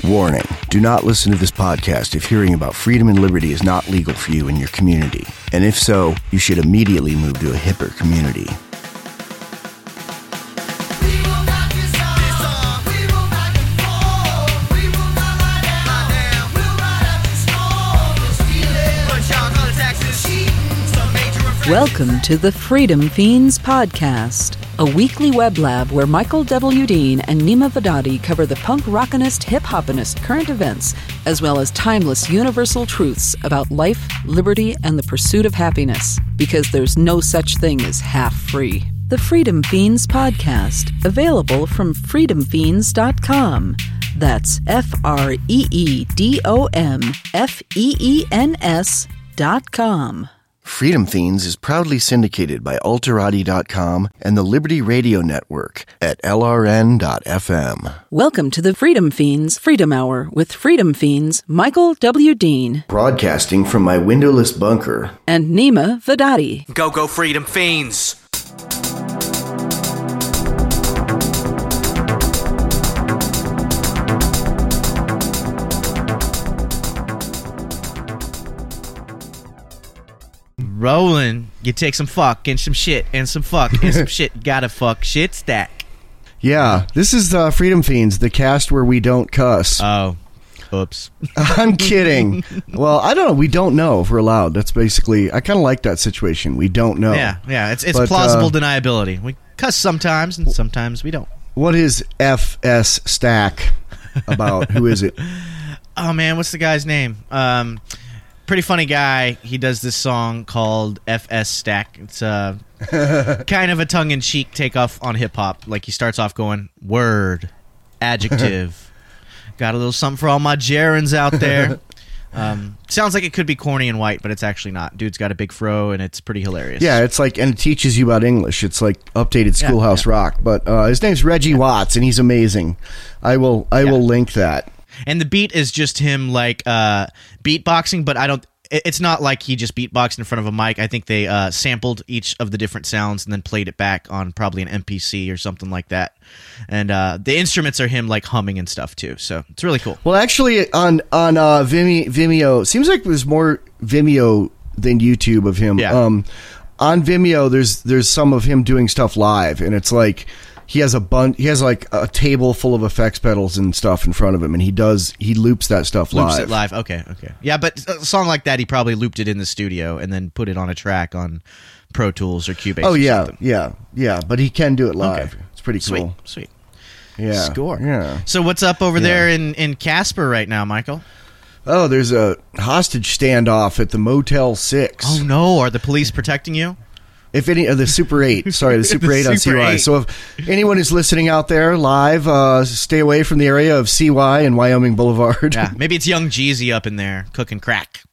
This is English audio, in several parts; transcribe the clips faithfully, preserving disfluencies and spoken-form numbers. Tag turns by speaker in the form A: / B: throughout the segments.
A: Warning, do not listen to this podcast if hearing about freedom and liberty is not legal for you in your community. And if so, you should immediately move to a hipper community.
B: Welcome to the Freedom Fiends Podcast, a weekly web lab where Michael W. Dean and Nima Vadadi cover the punk rockinist, hip-hopinist current events, as well as timeless universal truths about life, liberty, and the pursuit of happiness, because there's no such thing as half-free. The Freedom Fiends Podcast, available from freedom fiends dot com. That's F R E E D O M F E E N S dot com.
A: Freedom Fiends is proudly syndicated by Alterati dot com and the Liberty Radio Network at L R N dot F M.
B: Welcome to the Freedom Fiends Freedom Hour with Freedom Fiends Michael W. Dean.
A: Broadcasting from my windowless bunker.
B: And Nima Vadadi.
C: Go, go, Freedom Fiends!
D: Rolling, you take some fuck and some shit and some fuck and some shit. Gotta fuck shit stack.
A: Yeah, this is uh, Freedom Fiends, the cast where we don't cuss.
D: Oh, oops.
A: I'm kidding. Well, I don't know. We don't know if we're allowed. That's basically, I kind of like that situation. We don't know.
D: Yeah, yeah. It's it's
A: But,
D: plausible
A: uh,
D: deniability. We cuss sometimes and sometimes we don't.
A: What is F S Stack about? Who is it?
D: Oh man, what's the guy's name? Um, pretty funny guy. He does this song called F S Stack. It's uh, kind of a tongue-in-cheek takeoff on hip-hop. Like he starts off going, word, adjective. Got a little something for all my gerunds out there. Um, sounds like it could be corny and white, but it's actually not. Dude's got a big fro, and it's pretty hilarious.
A: Yeah, it's like, and it teaches you about English. It's like updated Schoolhouse
D: yeah.
A: Rock. But uh, his name's Reggie Watts, and he's amazing. I will, I
D: Yeah.
A: will link that.
D: And the beat is just him like uh, beatboxing, but I don't. It's not like he just beatboxed in front of a mic. I think they uh, sampled each of the different sounds and then played it back on probably an M P C or something like that. And uh, the instruments are him like humming and stuff too. So it's really cool.
A: Well, actually, on on uh, Vimeo, Vimeo, seems like there's more Vimeo than YouTube of him.
D: Yeah.
A: Um, on Vimeo, there's there's some of him doing stuff live, and it's like he has a bun. He has like a table full of effects pedals and stuff in front of him, and he does he loops that stuff
D: Loops
A: live.
D: it live. Okay, okay. Yeah, but a song like that, he probably looped it in the studio and then put it on a track on Pro Tools or Cubase.
A: Oh
D: or
A: yeah,
D: something.
A: yeah, yeah. But he can do it live.
D: Okay.
A: It's pretty
D: Sweet,
A: cool.
D: sweet.
A: Yeah.
D: Score.
A: Yeah.
D: So what's up over
A: Yeah.
D: there in, in Casper right now, Michael?
A: Oh, there's a hostage standoff at the Motel Six.
D: Oh no, are the police protecting you?
A: If any, uh, the Super eight, sorry, the Super
D: The
A: eight on
D: Super
A: C Y.
D: eight.
A: So if anyone is listening out there live, uh, stay away from the area of C Y and Wyoming Boulevard.
D: Yeah, maybe it's young Jeezy up in there cooking crack.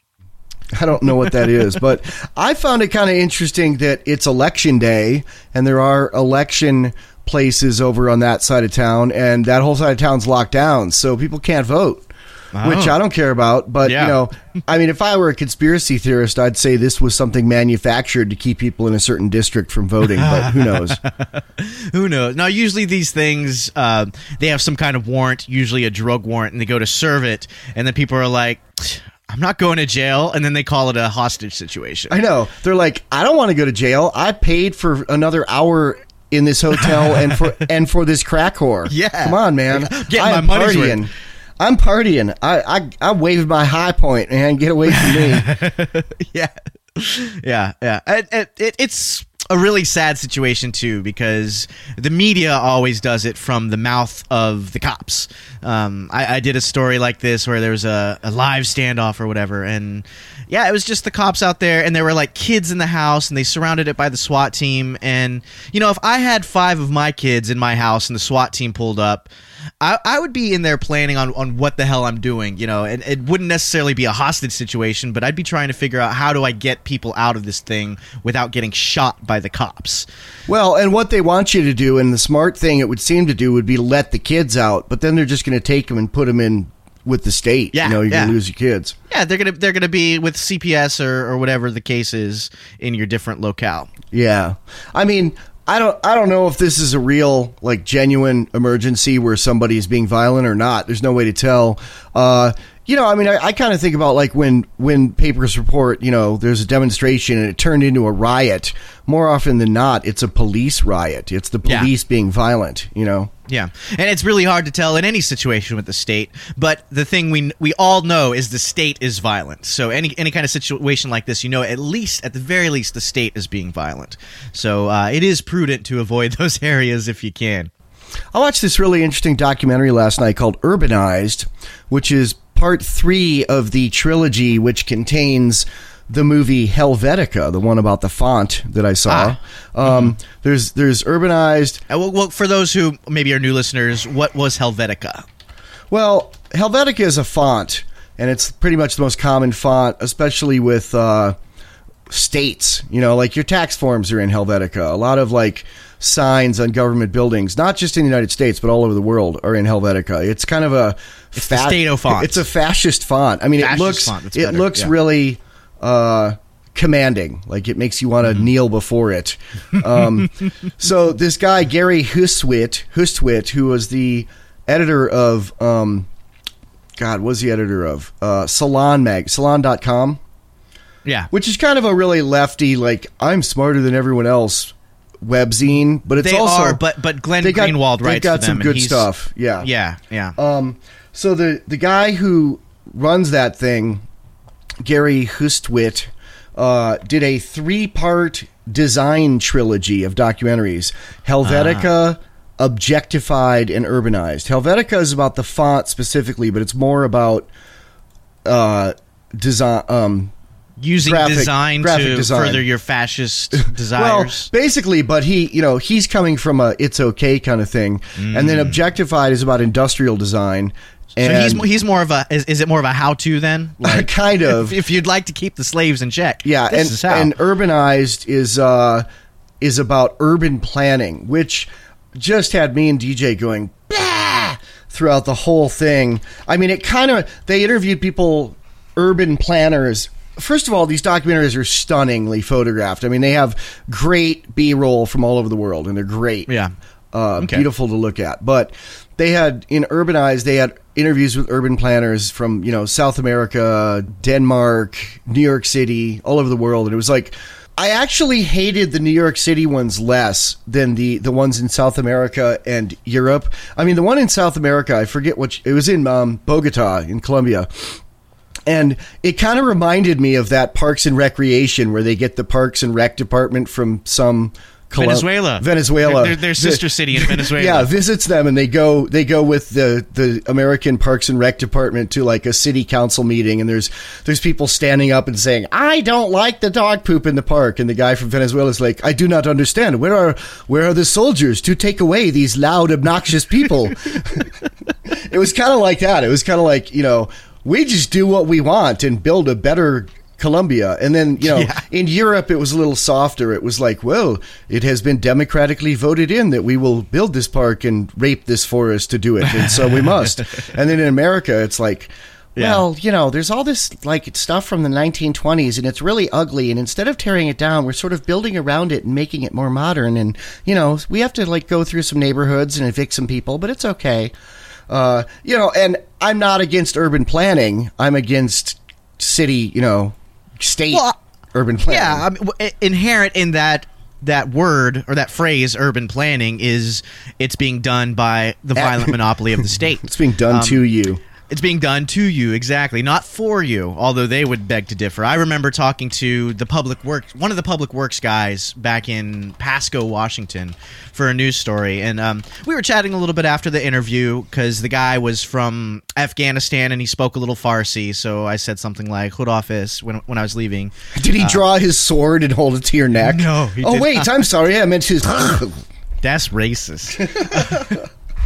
A: I don't know what that is, but I found it kind of interesting that it's election day and there are election places over on that side of town, and that whole side of town's locked down, so people can't vote.
D: Oh.
A: Which I don't care about, but
D: Yeah.
A: you know, I mean, if I were a conspiracy theorist, I'd say this was something manufactured to keep people in a certain district from voting, but who knows?
D: Who knows? Now, usually these things, uh, they have some kind of warrant, usually a drug warrant, and they go to serve it, and then people are like, I'm not going to jail, and then they call it a hostage situation.
A: I know. They're like, I don't want to go to jail. I paid for another hour in this hotel and for and for this crack whore.
D: Yeah.
A: Come on, man.
D: Getting
A: I
D: my
A: am
D: money's
A: partying.
D: worth.
A: I'm partying. I, I I waved my high point, man. Get away from me.
D: yeah, yeah, yeah. It, it, it, it's a really sad situation too, because the media always does it from the mouth of the cops. Um, I, I did a story like this where there was a, a live standoff or whatever, and yeah, it was just the cops out there, and there were like kids in the house, and they surrounded it by the SWAT team. And you know, if I had five of my kids in my house and the SWAT team pulled up, I, I would be in there planning on, on what the hell I'm doing, you know, and it wouldn't necessarily be a hostage situation, but I'd be trying to figure out how do I get people out of this thing without getting shot by the cops.
A: Well, and what they want you to do, and the smart thing it would seem to do, would be to let the kids out, but then they're just going to take them and put them in with the state.
D: Yeah,
A: you know, you're
D: yeah.
A: going to lose your kids.
D: Yeah, they're gonna they're gonna be with C P S or, or whatever the case is in your different locale.
A: Yeah. I mean, I don't I don't know if this is a real, like, genuine emergency where somebody is being violent or not. There's no way to tell. Uh, you know, I mean, I, I kind of think about, like, when, when papers report, you know, there's a demonstration and it turned into a riot. More often than not, it's a police riot. It's the police yeah. being violent, you know?
D: Yeah, and it's really hard to tell in any situation with the state, but the thing we we all know is the state is violent. So any any kind of situation like this, you know, at least, at the very least, the state is being violent. So uh, it is prudent to avoid those areas if you can.
A: I watched this really interesting documentary last night called Urbanized, which is part three of the trilogy, which contains the movie Helvetica, the one about the font that I saw. Ah. Um, mm-hmm. There's there's Urbanized.
D: Uh, well, well, for those who maybe are new listeners, what was Helvetica?
A: Well, Helvetica is a font, and it's pretty much the most common font, especially with uh, states. You know, like your tax forms are in Helvetica. A lot of like signs on government buildings, not just in the United States, but all over the world, are in Helvetica. It's kind of a
D: it's fa- the Stato font.
A: It's a fascist font. I mean,
D: fascist
A: it looks
D: font,
A: it
D: better,
A: looks
D: yeah.
A: really uh, commanding. Like it makes you want to mm-hmm. kneel before it. Um, so this guy Gary Hustwit, Hustwit, who was the editor of um, God, what was the editor of uh, Salon Mag, Salon dot com.
D: Yeah,
A: which is kind of a really lefty, like I'm smarter than everyone else webzine, but it's
D: they
A: also
D: are, but but Glenn
A: they got,
D: Greenwald writes
A: they got
D: for
A: some
D: them,
A: good
D: and
A: stuff. Yeah,
D: yeah, yeah.
A: Um, so the the guy who runs that thing, Gary Hustwit, uh, did a three part design trilogy of documentaries: Helvetica, ah. Objectified, and Urbanized. Helvetica is about the font specifically, but it's more about uh, design. Um,
D: Using
A: graphic,
D: design
A: graphic
D: to
A: design.
D: further your fascist desires.
A: Well, basically, but he, you know, he's coming from a "it's okay" kind of thing, mm. and then Objectified is about industrial design. And
D: so he's he's more of a is, is it more of a how to then?
A: Like, kind of.
D: If, if you'd like to keep the slaves in check,
A: yeah.
D: This
A: and
D: is how.
A: and Urbanized is uh is about urban planning, which just had me and D J going bah! throughout the whole thing. I mean, it kind of they interviewed people, urban planners. First of all, these documentaries are stunningly photographed. I mean, they have great B-roll from all over the world, and they're great.
D: Yeah.
A: Uh,
D: okay.
A: Beautiful to look at. But they had, in Urbanized, they had interviews with urban planners from, you know, South America, Denmark, New York City, all over the world. And it was like, I actually hated the New York City ones less than the, the ones in South America and Europe. I mean, the one in South America, I forget what, it was in um, Bogota, in Colombia. And it kind of reminded me of that Parks and Recreation where they get the Parks and Rec department from some Col-
D: Venezuela.
A: Venezuela.
D: Their, their sister city in Venezuela.
A: Yeah, visits them and they go they go with the, the American Parks and Rec department to like a city council meeting, and there's there's people standing up and saying, "I don't like the dog poop in the park." And the guy from Venezuela is like, "I do not understand. Where are where are the soldiers to take away these loud, obnoxious people?" It was kind of like that. It was kind of like, you know, we just do what we want and build a better Colombia. And then, you know,
D: yeah. in
A: Europe, it was a little softer. It was like, well, it has been democratically voted in that we will build this park and rape this forest to do it. And so we must. And then in America, it's like,
D: yeah.
A: well, you know, there's all this like stuff from the nineteen twenties and it's really ugly. And instead of tearing it down, we're sort of building around it and making it more modern. And, you know, we have to like go through some neighborhoods and evict some people, but it's okay. Uh, you know, and I'm not against urban planning. I'm against city, you know, state well, urban planning.
D: Yeah, I mean, inherent in that that word or that phrase, urban planning, is it's being done by the violent monopoly of the state.
A: It's being done um, to you.
D: It's being done to you, exactly, not for you, although they would beg to differ. I remember talking to the public works, one of the public works guys back in Pasco, Washington, for a news story, and um, we were chatting a little bit after the interview because the guy was from Afghanistan and he spoke a little Farsi, so I said something like "Hood office" when when I was leaving.
A: Did he uh, draw his sword and hold it to your neck?
D: No. He
A: oh
D: did
A: wait,
D: not.
A: I'm sorry, I meant his.
D: That's racist.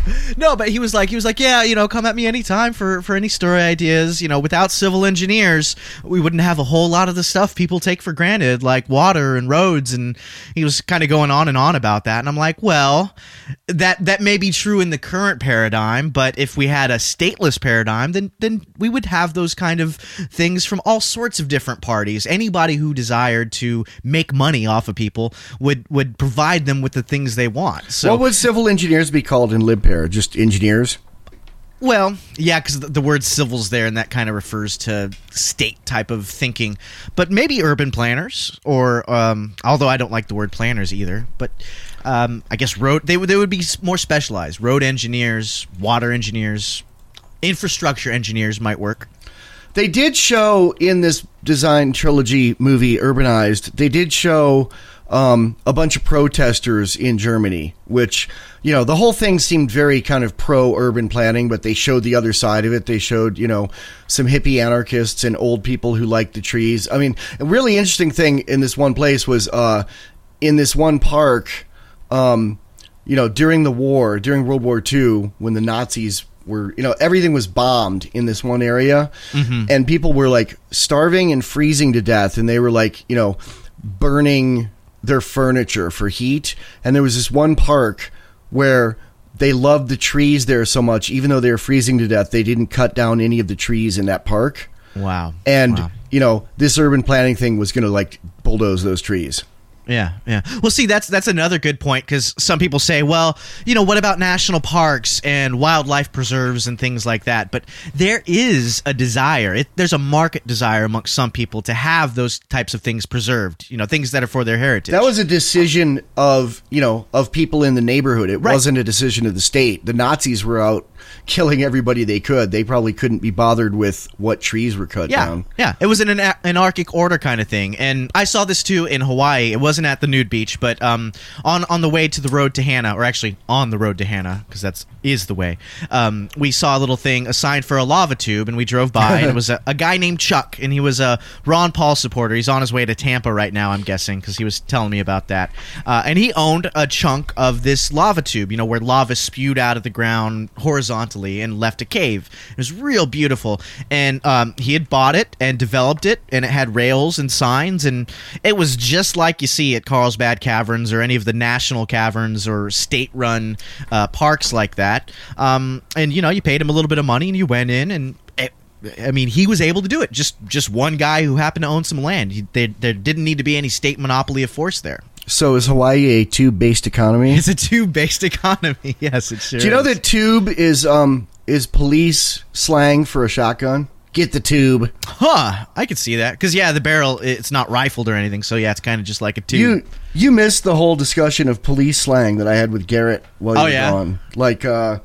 D: No, but he was like, he was like, yeah, you know, come at me anytime for, for any story ideas. You know, without civil engineers, we wouldn't have a whole lot of the stuff people take for granted, like water and roads. And he was kind of going on and on about that. And I'm like, well, that that may be true in the current paradigm, but if we had a stateless paradigm, then then we would have those kind of things from all sorts of different parties. Anybody who desired to make money off of people would would provide them with the things they want. So
A: what would civil engineers be called in LibPair? Just engineers?
D: Well, yeah, because the, the word civil's there, and that kind of refers to state type of thinking. But maybe urban planners, or um, although I don't like the word planners either. But um, I guess road they would they would be more specialized. Road engineers, water engineers, infrastructure engineers might work.
A: They did show in this design trilogy movie, Urbanized, they did show um, a bunch of protesters in Germany, which, you know, the whole thing seemed very kind of pro-urban planning, but they showed the other side of it. They showed, you know, some hippie anarchists and old people who liked the trees. I mean, a really interesting thing in this one place was uh, in this one park, um, you know, during the war, during World War Two, when the Nazis were, you know, everything was bombed in this one area, mm-hmm. and people were like starving and freezing to death, and they were like, you know, burning their furniture for heat. And there was this one park where they loved the trees there so much, even though they were freezing to death, they didn't cut down any of the trees in that park.
D: Wow.
A: And,
D: wow.
A: you know, this urban planning thing was going to like bulldoze those trees.
D: Yeah, yeah. Well, see, that's that's another good point, because some people say, well, you know, what about national parks and wildlife preserves and things like that? But there is a desire. It, there's a market desire amongst some people to have those types of things preserved, you know, things that are for their heritage.
A: That was a decision of, you know, of people in the neighborhood. It
D: Right.
A: wasn't a decision of the state. The Nazis were out killing everybody they could. They probably couldn't be bothered with what trees were cut
D: Yeah,
A: down.
D: yeah. It was an ana- anarchic order kind of thing. And I saw this, too, in Hawaii. It wasn't at the nude beach, but um, on, on the way to the road to Hana, or actually on the road to Hana, because that's is the way, um, we saw a little thing, a sign for a lava tube, and we drove by, and it was a, a guy named Chuck, and he was a Ron Paul supporter. He's on his way to Tampa right now, I'm guessing, because he was telling me about that. Uh, and he owned a chunk of this lava tube, you know, where lava spewed out of the ground horizontally and left a cave. It was real beautiful. And um, he had bought it and developed it, and it had rails and signs, and it was just like you see at Carlsbad Caverns or any of the national caverns or state-run uh, parks like that. Um, and, you know, you paid him a little bit of money, and you went in, and it, I mean, he was able to do it. Just just one guy who happened to own some land. He, there, there didn't need to be any state monopoly of force there.
A: So is Hawaii a tube-based economy?
D: It's a tube-based economy. Yes, it sure
A: Do you know
D: is.
A: that tube is um is police slang for a shotgun? Get the tube.
D: Huh, I could see that. Because, yeah, the barrel, it's not rifled or anything, so, yeah, it's kind of just like a tube.
A: You you missed the whole discussion of police slang that I had with Garrett while you
D: Oh,
A: were
D: yeah?
A: gone. Like, uh,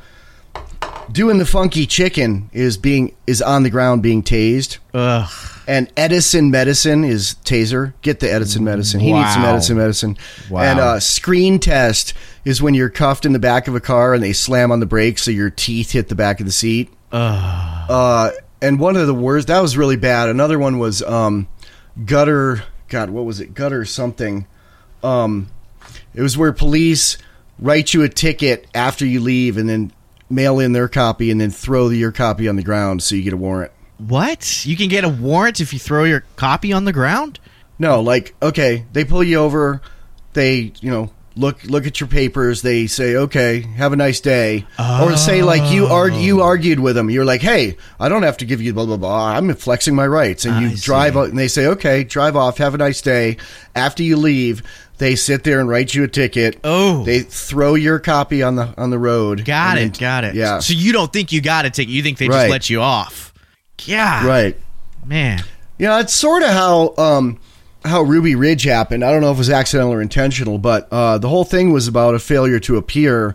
A: doing the funky chicken is being is on the ground being tased.
D: Ugh.
A: And Edison medicine is taser. Get the Edison medicine. He needs some
D: Wow.
A: Edison medicine.
D: Wow.
A: And uh, screen test is when you're cuffed in the back of a car and they slam on the brakes so your teeth hit the back of the seat.
D: Ugh.
A: Uh, and one of the worst, that was really bad. Another one was um, gutter, God, what was it? Gutter something. Um, it was where police write you a ticket after you leave and then mail in their copy and then throw your copy on the ground so you get a warrant.
D: What? You can get a warrant if you throw your copy on the ground?
A: No, like, okay, they pull you over, they, you know, look look at your papers, they say, okay, have a nice day.
D: Oh.
A: Or say, like, you argue, you argued with them. You're like, hey, I don't have to give you blah, blah, blah. I'm flexing my rights. And you
D: I
A: drive,
D: see.
A: out, and they say, okay, drive off, have a nice day. After you leave, they sit there and write you a ticket.
D: Oh.
A: They throw your copy on the on the road.
D: Got
A: and
D: it,
A: then-
D: got it.
A: Yeah.
D: So you don't think you got a ticket. You think they just
A: Right.
D: let you off. Yeah.
A: Right.
D: Man.
A: You know, it's sort of how um, how Ruby Ridge happened. I don't know if it was accidental or intentional, but uh, the whole thing was about a failure to appear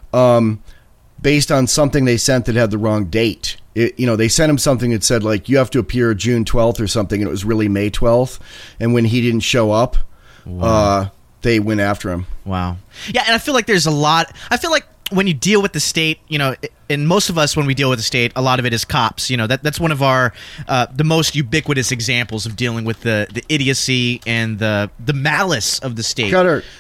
A: um, based on something they sent that had the wrong date. It, you know, they sent him something that said, like, you have to appear June twelfth or something, and it was really May twelfth. And when he didn't show up, uh, they went after him.
D: Wow. Yeah, and I feel like there's a lot. I feel like when you deal with the state, you know, and most of us, when we deal with the state, a lot of it is cops. You know, that that's one of our uh, the most ubiquitous examples of dealing with the, the idiocy and the the malice of the state.
A: Cutter,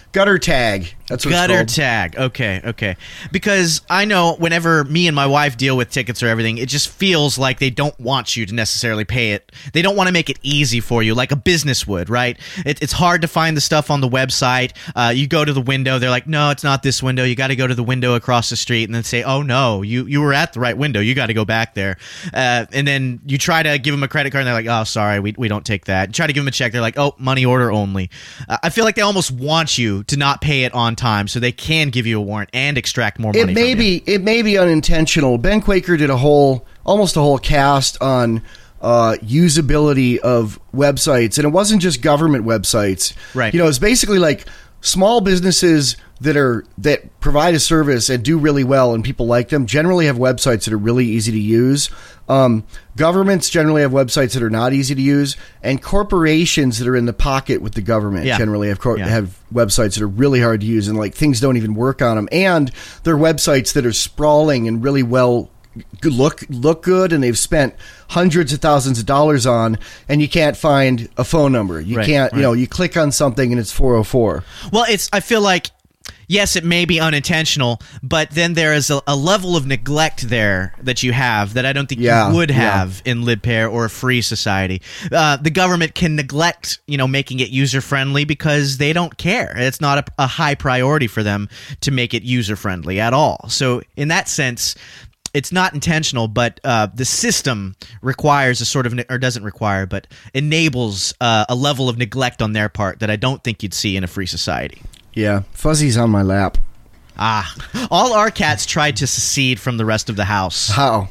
A: Gutter tag. That's what
D: Gutter
A: it's called.
D: tag. Okay, okay. Because I know whenever me and my wife deal with tickets or everything, it just feels like they don't want you to necessarily pay it. They don't want to make it easy for you, like a business would, right? It, it's hard to find the stuff on the website. Uh, you go to the window, they're like, no, it's not this window. You got to go to the window across the street, and then say, oh no, you you were at the right window. You got to go back there. Uh, and then you try to give them a credit card, and they're like, oh, sorry, we we don't take that. You try to give them a check, they're like, oh, money order only. Uh, I feel like they almost want you to not pay it on time so they can give you a warrant and extract more money
A: It may
D: from
A: be
D: you.
A: it may be unintentional. Ben Quaker did a whole almost a whole cast on uh, usability of websites, and it wasn't just government websites.
D: Right.
A: You know, it's basically like small businesses that are that provide a service and do really well, and people like them. Generally, have websites that are really easy to use. Um, governments generally have websites that are not easy to use, and corporations that are in the pocket with the government
D: Yeah.
A: generally have cor-
D: Yeah.
A: have websites that are really hard to use, and like things don't even work on them. And they're websites that are sprawling and really well good look look good, and they've spent hundreds of thousands of dollars on, and you can't find a phone number. You
D: Right,
A: can't, you
D: right.
A: know, you click on something and it's four oh four.
D: Well, it's. I feel like, yes, it may be unintentional, but then there is a, a level of neglect there that you have that I don't think
A: Yeah,
D: you would
A: yeah.
D: have in LibPair or a free society. Uh, the government can neglect, you know, making it user friendly because they don't care. It's not a, a high priority for them to make it user friendly at all. So in that sense, it's not intentional, but uh, the system requires a sort of, or doesn't require, but enables uh, a level of neglect on their part that I don't think you'd see in a free society.
A: Yeah, Fuzzy's on my lap.
D: Ah, all our cats tried to secede from the rest of the house.
A: How?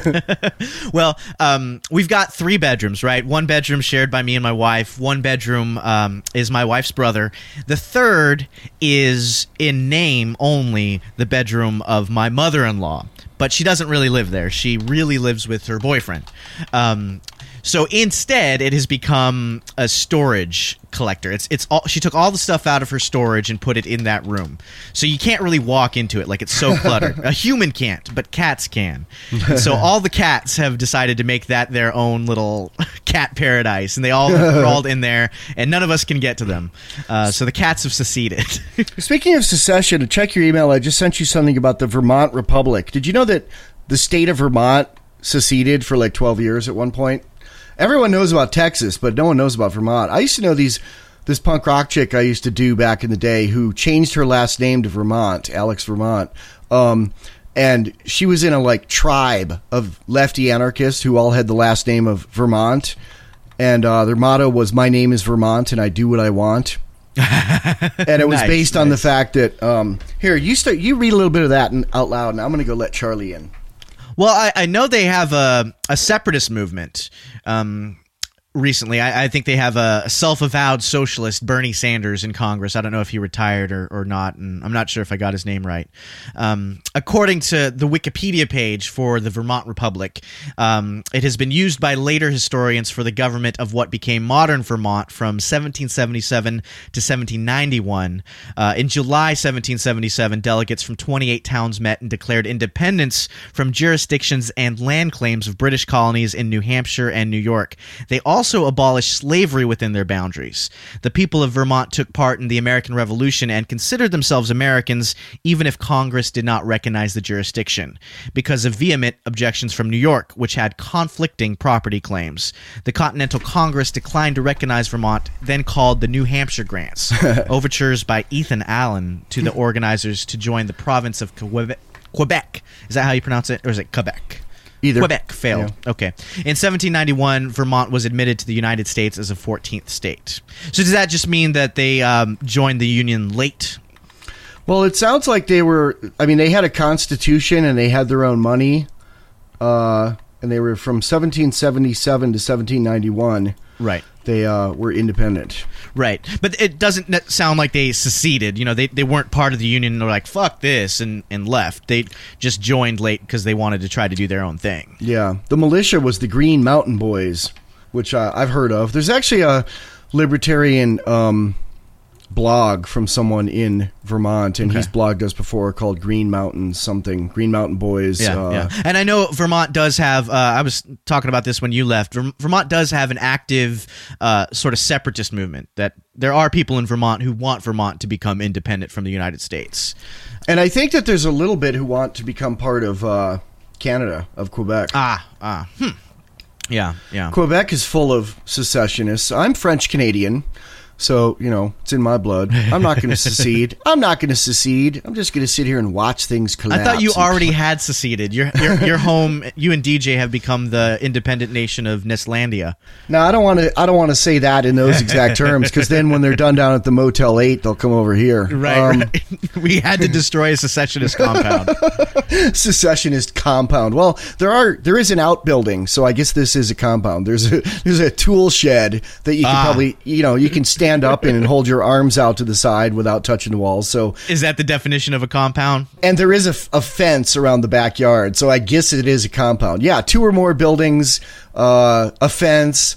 D: Well, um, we've got three bedrooms, right? One bedroom shared by me and my wife. One bedroom um, is my wife's brother. The third is, in name only, the bedroom of my mother-in-law. But she doesn't really live there. She really lives with her boyfriend. Um, so instead, it has become a storage collector. It's it's all, she took all the stuff out of her storage and put it in that room. So you can't really walk into it, like it's so cluttered. A human can't, but cats can. And so all the cats have decided to make that their own little cat paradise, and they all crawled in there, and none of us can get to them. Uh, so the cats have seceded.
A: Speaking of secession, check your email. I just sent you something about the Vermont Republic. Did you know that the state of Vermont seceded for like twelve years at one point? Everyone knows about Texas, but no one knows about Vermont. I used to know these this punk rock chick I used to do back in the day who changed her last name to Vermont, Alex Vermont. Um, and she was in a like tribe of lefty anarchists who all had the last name of Vermont. And uh, their motto was, "My name is Vermont and I do what I want." And it was
D: Nice,
A: based on the
D: nice.
A: fact that um, here, you start you read a little bit of that and, out loud, and I'm going to go let Charlie in.
D: Well, I, I know they have a, a separatist movement um, recently. I, I think they have a, a self-avowed socialist, Bernie Sanders, in Congress. I don't know if he retired or, or not, and I'm not sure if I got his name right. Um, according to the Wikipedia page for the Vermont Republic, um, it has been used by later historians for the government of what became modern Vermont from seventeen seventy-seven to seventeen ninety-one. Uh, in July seventeen seventy-seven, delegates from twenty-eight towns met and declared independence from jurisdictions and land claims of British colonies in New Hampshire and New York. They also abolished slavery within their boundaries. The people of Vermont took part in the American Revolution and considered themselves Americans, even if Congress did not recognize the jurisdiction, because of vehement objections from New York, which had conflicting property claims. The Continental Congress declined to recognize Vermont, then called the New Hampshire Grants, overtures by Ethan Allen to the organizers to join the province of Quebec. Quebec. Is that how you pronounce it? Or is it Quebec?
A: Either.
D: Quebec failed.
A: Yeah.
D: Okay. In seventeen ninety-one, Vermont was admitted to the United States as a fourteenth state. So does that just mean that they um, joined the Union late?
A: Well, it sounds like they were. I mean, they had a constitution and they had their own money, uh, and they were from seventeen seventy-seven to seventeen ninety-one.
D: Right.
A: They uh, were independent.
D: Right. But it doesn't ne- sound like they seceded. You know, they, they weren't part of the Union and they're like, fuck this, and, and left. They just joined late because they wanted to try to do their own thing.
A: Yeah, the militia was the Green Mountain Boys, which uh, I've heard of. There's actually a libertarian um, blog from someone in Vermont, and
D: Okay.
A: he's blogged us before, called Green Mountain something, Green Mountain Boys.
D: Yeah,
A: uh,
D: yeah. And I know Vermont does have, uh, I was talking about this when you left, Verm- Vermont does have an active uh, sort of separatist movement, that there are people in Vermont who want Vermont to become independent from the United States.
A: And I think that there's a little bit who want to become part of uh, Canada, of Quebec.
D: Ah, ah, hmm. Yeah, yeah.
A: Quebec is full of secessionists. I'm French Canadian, so, you know, it's in my blood. I'm not going to secede. I'm not going to secede. I'm just going to sit here and watch things collapse.
D: I thought you
A: and-
D: already had seceded. Your your your home, you and D J have become the independent nation of Neslandia.
A: No, I don't want to. I don't want to say that in those exact terms, because then when they're done down at the Motel Eight, they'll come over here.
D: Right,
A: Um,
D: right. We had to destroy a secessionist compound.
A: Secessionist compound. Well, there are there is an outbuilding, so I guess this is a compound. There's a there's a tool shed that you can
D: Ah.
A: probably you know you can stand up in and hold your arms out to the side without touching the walls. So,
D: Is that the definition of a compound?
A: and there is a, f- a fence around the backyard, so I guess it is a compound. Yeah, two or more buildings, uh, a fence,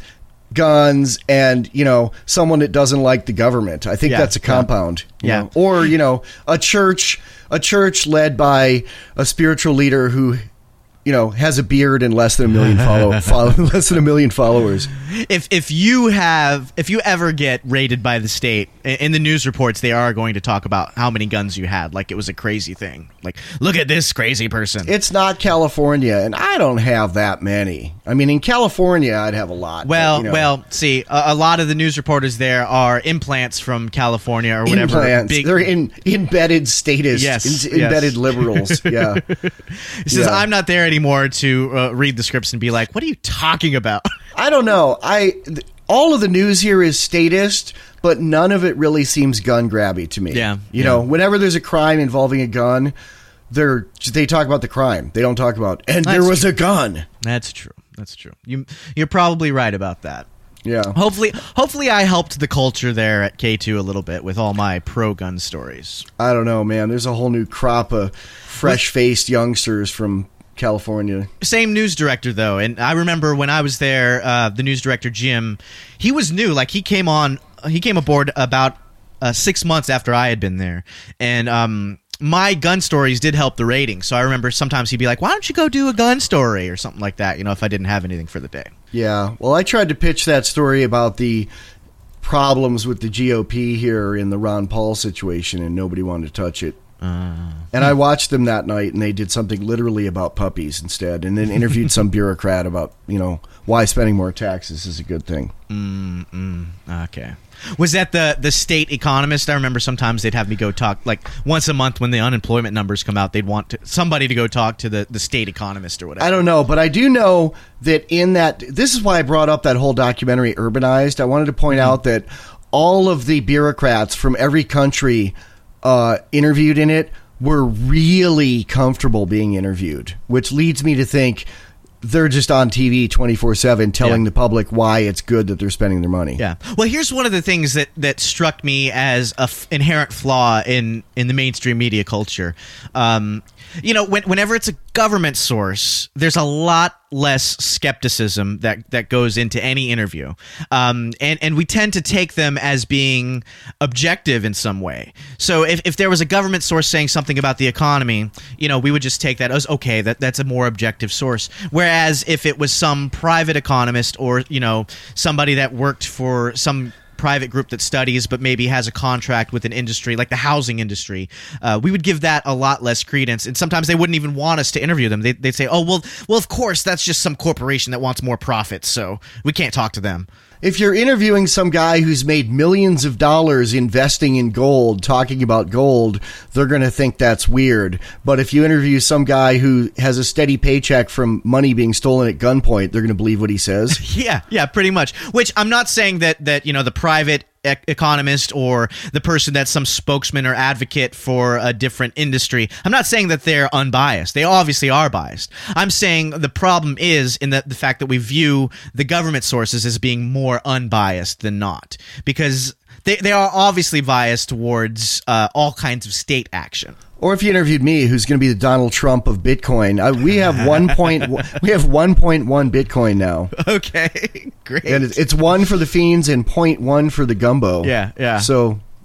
A: guns, and you know someone that doesn't like the government. I think
D: Yeah,
A: that's a
D: yeah.
A: compound. you
D: Yeah.
A: know. Or you know a church, a church led by a spiritual leader who, you know, has a beard and less than a million follow, follow less than a million followers.
D: If if you have if you ever get raided by the state, i- in the news reports they are going to talk about how many guns you had, like it was a crazy thing. Like, look at this crazy person.
A: It's not California, and I don't have that many. I mean, in California, I'd have a lot.
D: well,
A: but, you know,
D: well, see, a, a lot of the news reporters there are implants from California or whatever.
A: implants.
D: Big,
A: They're in embedded statists,
D: Yes,
A: in-
D: yes.
A: embedded liberals. Yeah.
D: Since
A: yeah.
D: I'm not there anymore to uh, read the scripts and be like, what are you talking about?
A: I don't know. I th- all of the news here is statist, but none of it really seems gun grabby to me.
D: Yeah,
A: You
D: yeah.
A: know, whenever there's a crime involving a gun, they're they talk about the crime. They don't talk about and there
D: That's
A: was a gun.
D: That's true. That's true. You you're probably right about that.
A: Yeah.
D: Hopefully, hopefully, I helped the culture there at K two a little bit with all my pro-gun stories.
A: I don't know, man. There's a whole new crop of fresh-faced youngsters from California.
D: Same news director though, and I remember when I was there, uh, the news director Jim, he was new. Like he came on, he came aboard about uh, six months after I had been there, and um, my gun stories did help the rating. So I remember sometimes he'd be like, "Why don't you go do a gun story or something like that?" You know, if I didn't have anything for the day.
A: Yeah. Well, I tried to pitch that story about the problems with the G O P here in the Ron Paul situation, and nobody wanted to touch it.
D: Uh,
A: And I watched them that night, and they did something literally about puppies instead, and then interviewed some bureaucrat about, you know, why spending more taxes is a good thing.
D: mm, mm, okay. Was that the the state economist? I remember sometimes they'd have me go talk, like once a month when the unemployment numbers come out, they'd want to, somebody to go talk to the, the state economist or whatever.
A: I don't know, but I do know that in that, this is why I brought up that whole documentary, Urbanized. I wanted to point
D: Mm-hmm.
A: out that all of the bureaucrats from every country uh, interviewed in it were really comfortable being interviewed, which leads me to think they're just on T V twenty-four seven telling
D: Yeah.
A: the public why it's good that they're spending their money.
D: Yeah. Well, here's one of the things that, that struck me as a f- inherent flaw in, in the mainstream media culture. Um, you know, when, whenever it's a government source, there's a lot less skepticism that, that goes into any interview. Um, and, and we tend to take them as being objective in some way. So if, if there was a government source saying something about the economy, you know, we would just take that as, okay, that, that's a more objective source. Whereas if it was some private economist or, you know, somebody that worked for some private group that studies but maybe has a contract with an industry like the housing industry, uh, we would give that a lot less credence, and sometimes they wouldn't even want us to interview them. They, they'd say, oh well well of course that's just some corporation that wants more profits, so we can't talk to them.
A: If you're interviewing some guy who's made millions of dollars investing in gold, talking about gold, they're going to think that's weird. But if you interview some guy who has a steady paycheck from money being stolen at gunpoint, they're going to believe what he says.
D: Yeah, yeah, pretty much. Which I'm not saying that that you know the private e- economist or the person that's some spokesman or advocate for a different industry, I'm not saying that they're unbiased. They obviously are biased. I'm saying the problem is in the, the fact that we view the government sources as being more unbiased than not, because they, they are obviously biased towards uh, all kinds of state action.
A: Or if you interviewed me, who's going to be the Donald Trump of Bitcoin, uh, we have one point we have one point one Bitcoin now,
D: Okay, great.
A: and it's, it's one for the fiends and point one for the gumbo.
D: Yeah, yeah.
A: So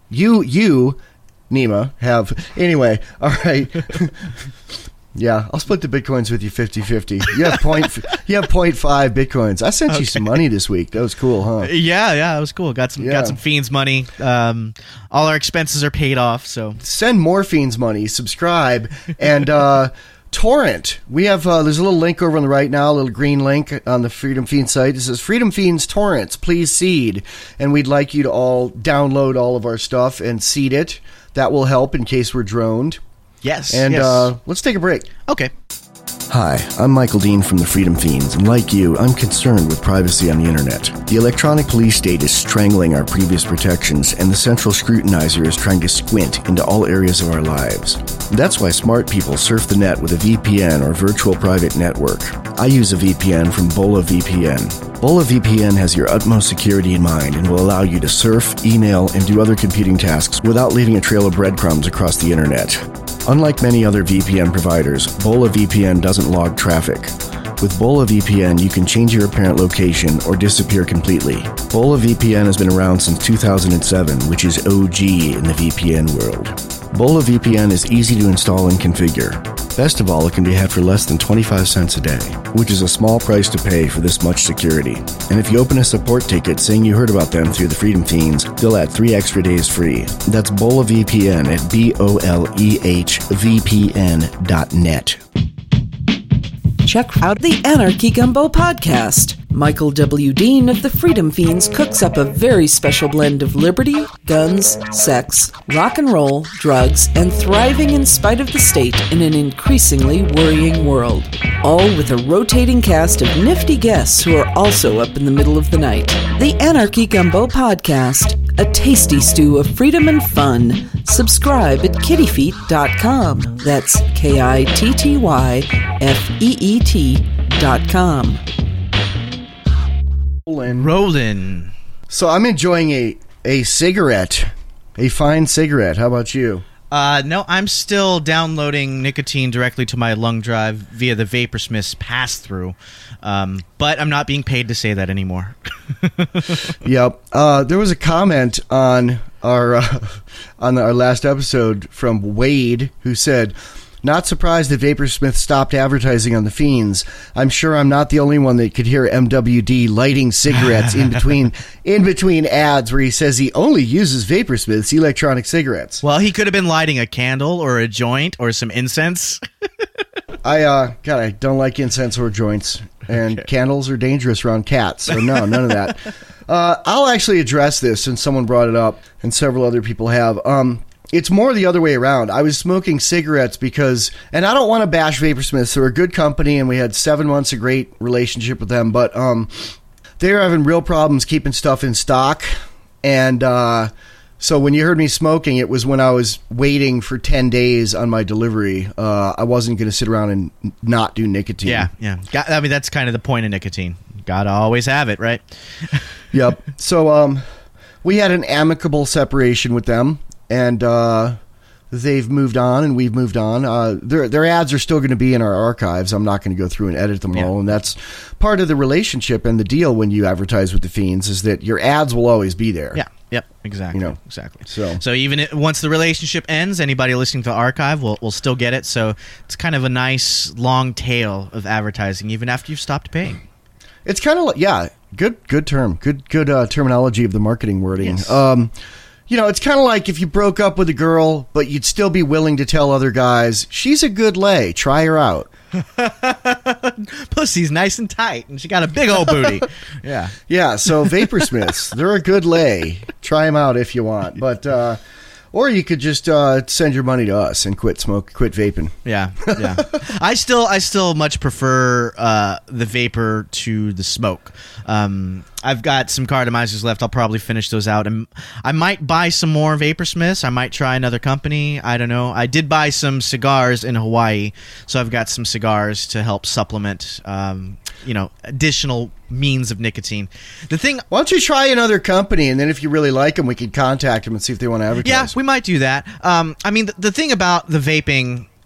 A: you, you, Nima, have. Anyway, all right. Yeah, I'll split the bitcoins with you fifty-fifty. You have point. You have point five bitcoins. I sent okay. you some money this week. That was cool, huh?
D: Yeah, yeah, it was cool. Got some, yeah. got some Fiends money. Um, all our expenses are paid off. So
A: send more Fiends money. Subscribe and uh, torrent. We have. Uh, there's a little link over on the right now. A little green link on the Freedom Fiends site. It says Freedom Fiends torrents. Please seed, and we'd like you to all download all of our stuff and seed it. That will help in case we're droned.
D: Yes.
A: And
D: yes.
A: Uh, let's take a break.
D: Okay.
A: Hi, I'm Michael Dean from the Freedom Fiends, and like you, I'm concerned with privacy on the internet. The electronic police state is strangling our previous protections, and the central scrutinizer is trying to squint into all areas of our lives. That's why smart people surf the net with a V P N or virtual private network. I use a V P N from Bola V P N. Bola V P N has your utmost security in mind and will allow you to surf, email, and do other computing tasks without leaving a trail of breadcrumbs across the internet. Unlike many other V P N providers, Bola V P N doesn't log traffic. With Bola V P N, you can change your apparent location or disappear completely. Bola V P N has been around since two thousand seven, which is O G in the V P N world. Bola V P N is easy to install and configure. Best of all, it can be had for less than twenty-five cents a day, which is a small price to pay for this much security. And if you open a support ticket saying you heard about them through the Freedom Fiends, they'll add three extra days free. That's Bola V P N at B O L E H V P N dot net.
B: Check out the Anarchy Gumbo podcast. Michael W. Dean of the Freedom Fiends cooks up a very special blend of liberty, guns, sex, rock and roll, drugs, and thriving in spite of the state in an increasingly worrying world. All with a rotating cast of nifty guests who are also up in the middle of the night. The Anarchy Gumbo podcast, a tasty stew of freedom and fun. Subscribe at kitty feet dot com. That's K I T T Y F E E T dot com.
D: Rolling.
A: So I'm enjoying a, a cigarette, a fine cigarette. How about you?
D: Uh, no, I'm still downloading nicotine directly to my lung drive via the Vaporsmith's pass-through, um, but I'm not being paid to say that anymore.
A: Yep. Uh, there was a comment on our uh, on our last episode from Wade who said, "Not surprised that Vaporsmith stopped advertising on the Fiends. I'm sure I'm not the only one that could hear M W D lighting cigarettes in between in between ads where he says he only uses Vaporsmith's electronic cigarettes."
D: Well, he could have been lighting a candle or a joint or some incense.
A: I uh, God, I don't like incense or joints, and okay. Candles are dangerous around cats. So no, none of that. Uh, I'll actually address this since someone brought it up, and several other people have. Um, It's more the other way around. I was smoking cigarettes because, and I don't want to bash Vaporsmiths. They're a good company, and we had seven months of great relationship with them. But um, they're having real problems keeping stuff in stock. And uh, so when you heard me smoking, it was when I was waiting for ten days on my delivery. Uh, I wasn't going to sit around and not do nicotine.
D: Yeah, yeah. Got, I mean, that's kind of the point of nicotine. Gotta always have it, right?
A: Yep. So um, we had an amicable separation with them. And uh, they've moved on, and we've moved on. Uh, their their ads are still going to be in our archives. I'm not going to go through and edit them yeah. all. And that's part of the relationship and the deal when you advertise with the Fiends is that your ads will always be there.
D: Yeah. Yep. Exactly.
A: You know,
D: exactly.
A: So,
D: so even it, once the relationship ends, anybody listening to the archive will will still get it. So it's kind of a nice long tail of advertising, even after you've stopped paying.
A: It's kind of like yeah, good good term, good good uh, terminology of the marketing wording.
D: Yes.
A: Um, You know, it's kind of like if you broke up with a girl, but you'd still be willing to tell other guys, she's a good lay, try her out.
D: Pussy's nice and tight, and she got a big old booty. Yeah.
A: Yeah, so Vaporsmiths, they're a good lay. Try them out if you want. But, uh, or you could just uh, send your money to us and quit smoke, quit vaping.
D: Yeah, yeah. I still, I still much prefer uh, the vapor to the smoke. Um, I've got some cardomizers left. I'll probably finish those out, and I might buy some more Vaporsmiths. I might try another company. I don't know. I did buy some cigars in Hawaii, so I've got some cigars to help supplement, um, you know, additional means of nicotine. The thing,
A: why don't you try another company, and then if you really like them, we can contact them and see if they want to advertise.
D: Yeah, we might do that. Um, I mean, the, the thing about the vaping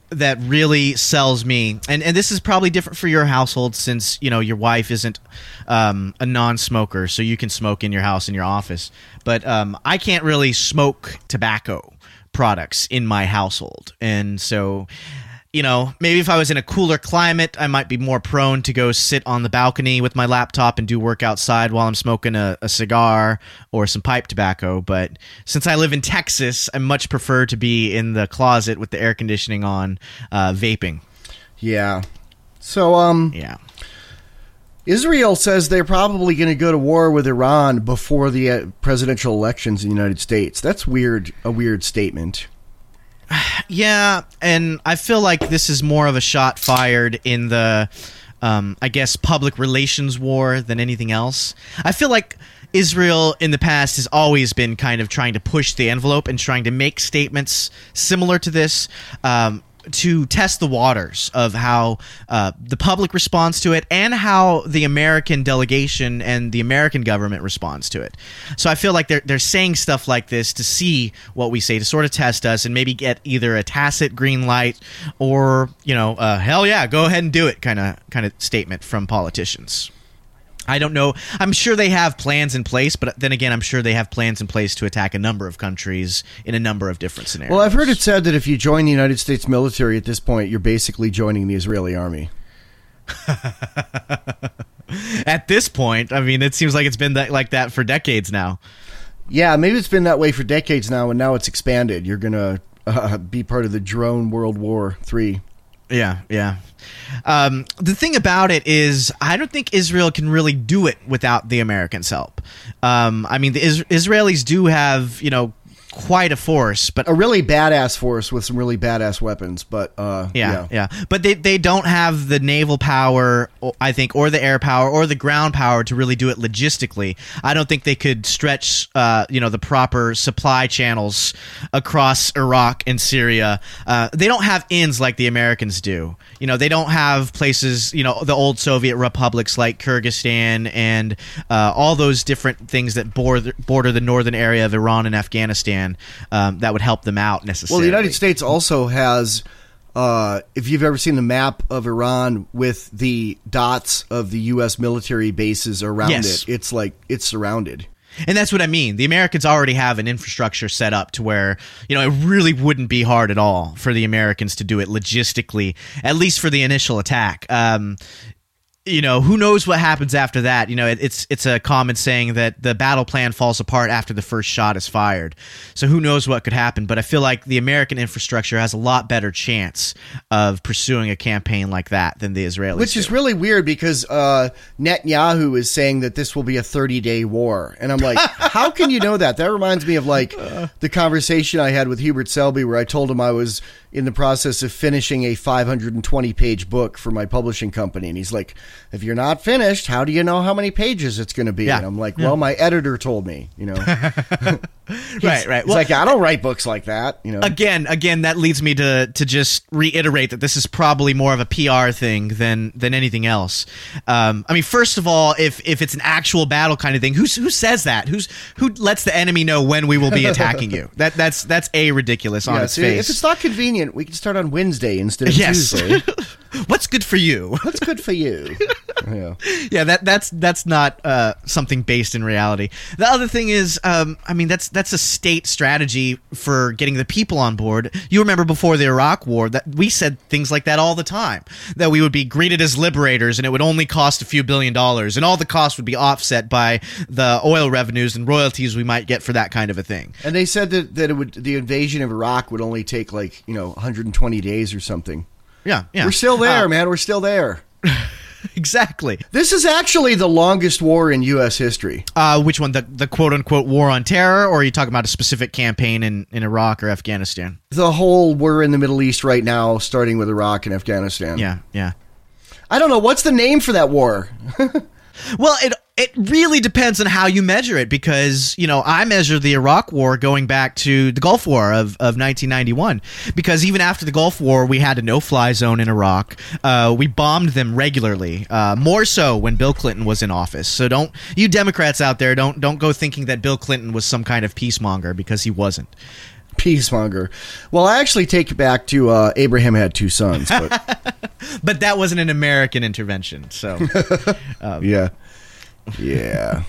D: that really sells me, and, and this is probably different for your household since, you know, your wife isn't um, a non-smoker, so you can smoke in your house, in your office. But um, I can't really smoke tobacco products in my household. And so, you know, maybe if I was in a cooler climate, I might be more prone to go sit on the balcony with my laptop and do work outside while I'm smoking a, a cigar or some pipe tobacco. But since I live in Texas, I much prefer to be in the closet with the air conditioning on, uh, vaping.
A: Yeah. So, um,
D: yeah.
A: Israel says they're probably going to go to war with Iran before the uh, presidential elections in the United States. That's weird, a weird statement.
D: Yeah, and I feel like this is more of a shot fired in the, um, I guess, public relations war than anything else. I feel like Israel in the past has always been kind of trying to push the envelope and trying to make statements similar to this, um, to test the waters of how uh, the public responds to it and how the American delegation and the American government responds to it. So I feel like they're they're saying stuff like this to see what we say, to sort of test us and maybe get either a tacit green light or, you know, uh, hell yeah, go ahead and do it kind of kind of statement from politicians. I don't know. I'm sure they have plans in place, but then again, I'm sure they have plans in place to attack a number of countries in a number of different scenarios.
A: Well, I've heard it said that if you join the United States military at this point, you're basically joining the Israeli army.
D: At this point, I mean, it seems like it's been that, like that for decades now.
A: Yeah, maybe it's been that way for decades now, and now it's expanded. You're going to uh, be part of the drone World War Three.
D: Yeah, yeah. Um, the thing about it is, I don't think Israel can really do it without the Americans' help. Um, I mean, the Is- Israelis do have, you know, quite a force, but
A: a really badass force with some really badass weapons. But uh,
D: yeah,
A: yeah,
D: yeah. But they they don't have the naval power, I think, or the air power, or the ground power to really do it logistically. I don't think they could stretch, uh, you know, the proper supply channels across Iraq and Syria. Uh, they don't have ends like the Americans do. You know, they don't have places, you know, the old Soviet republics like Kyrgyzstan and uh, all those different things that border border the northern area of Iran and Afghanistan. Um, that would help them out necessarily.
A: Well, the United States also has, uh, if you've ever seen the map of Iran with the dots of the U S military bases around
D: Yes.
A: it, it's like it's surrounded.
D: And that's what I mean. The Americans already have an infrastructure set up to where, you know, it really wouldn't be hard at all for the Americans to do it logistically, at least for the initial attack. Um, you know, who knows what happens after that? You know, it, it's it's a common saying that the battle plan falls apart after the first shot is fired. So who knows what could happen? But I feel like the American infrastructure has a lot better chance of pursuing a campaign like that than the Israelis
A: Which
D: do.
A: is really weird because uh, Netanyahu is saying that this will be a thirty-day war. And I'm like, how can you know that? That reminds me of like the conversation I had with Hubert Selby where I told him I was in the process of finishing a five hundred twenty page book for my publishing company. And he's like, if you're not finished, how do you know how many pages it's going to be?
D: Yeah.
A: And I'm like,
D: Yeah.
A: well, my editor told me, you know.
D: right, right.
A: He's
D: Well,
A: like, I don't write books like that, you know.
D: Again, again, that leads me to to just reiterate that this is probably more of a P R thing than than anything else. Um, I mean, first of all, if if it's an actual battle kind of thing, who's who says that? Who's who lets the enemy know when we will be attacking you? That that's that's a ridiculous on
A: Yeah,
D: its
A: see,
D: face.
A: if it's not convenient, we can start on Wednesday instead of
D: Yes.
A: Tuesday.
D: What's good for you?
A: What's good for you? Yeah.
D: Yeah, that that's that's not uh, something based in reality. The other thing is, um, I mean, that's that's a state strategy for getting the people on board. You remember before the Iraq War that we said things like that all the time, that we would be greeted as liberators and it would only cost a few billion dollars, and all the costs would be offset by the oil revenues and royalties we might get for that kind of a thing.
A: And they said that, that it would the invasion of Iraq would only take like, you know, one hundred twenty days or something.
D: Yeah, yeah,
A: We're still there,
D: Uh,
A: man. We're still there.
D: exactly.
A: This is actually the longest war in U S history.
D: Uh, which one? The the quote unquote war on terror, or are you talking about a specific campaign in, in Iraq or Afghanistan?
A: The whole we're in the Middle East right now, starting with Iraq and Afghanistan.
D: Yeah, yeah.
A: I don't know. What's the name for that war?
D: Well, it it really depends on how you measure it, because, you know, I measure the Iraq War going back to the Gulf War of, of nineteen ninety-one, because even after the Gulf War, we had a no-fly zone in Iraq. Uh, we bombed them regularly, uh, more so when Bill Clinton was in office. So don't, you Democrats out there, don't don't go thinking that Bill Clinton was some kind of peacemonger, because he wasn't.
A: peacemonger. Well, I actually take it back to uh, Abraham had two sons. But,
D: but that wasn't an American intervention, so... um.
A: Yeah. Yeah.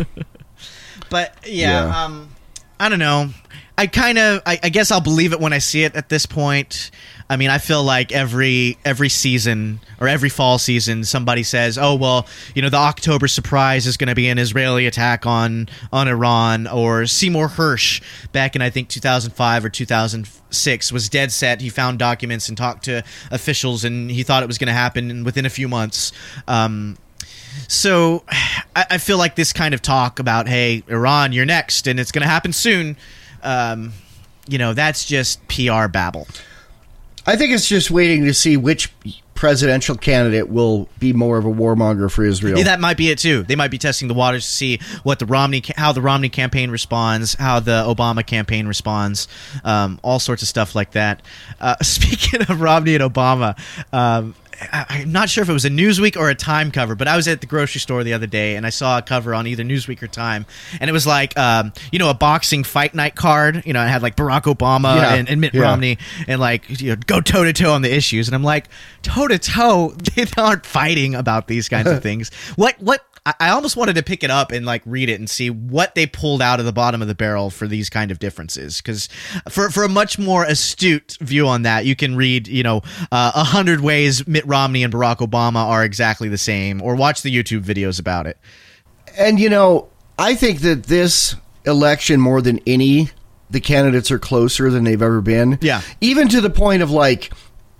D: But, yeah,
A: Yeah.
D: um, I don't know. I kind of... I, I guess I'll believe it when I see it at this point. I mean, I feel like every every season or every fall season, somebody says, "Oh, well, you know, the October surprise is going to be an Israeli attack on on Iran," or Seymour Hersh back in I think two thousand five or two thousand six was dead set. He found documents and talked to officials, and he thought it was going to happen within a few months. Um, so I, I feel like this kind of talk about, "Hey, Iran, you're next, and it's going to happen soon," um, you know, that's just P R babble.
A: I think it's just waiting to see which presidential candidate will be more of a warmonger for Israel.
D: Yeah, that might be it too. They might be testing the waters to see what the Romney, how the Romney campaign responds, how the Obama campaign responds, um, all sorts of stuff like that. Uh, speaking of Romney and Obama, um, I, I'm not sure if it was a Newsweek or a Time cover, but I was at the grocery store the other day and I saw a cover on either Newsweek or Time, and it was like, um, you know, a boxing fight night card. You know, it had like Barack Obama
A: Yeah,
D: and, and Mitt
A: yeah.
D: Romney, and like, you know, go toe to toe on the issues. And I'm like, toe to toe, they aren't fighting about these kinds of things. What what? I I almost wanted to pick it up and like read it and see what they pulled out of the bottom of the barrel for these kind of differences. Because for for a much more astute view on that, you can read, you know, uh, a hundred ways Mitt Romney and Barack Obama are exactly the same, or watch the YouTube videos about it.
A: And, you know, I think that this election, more than any, the candidates are closer than they've ever been.
D: Yeah.
A: Even to the point of, like,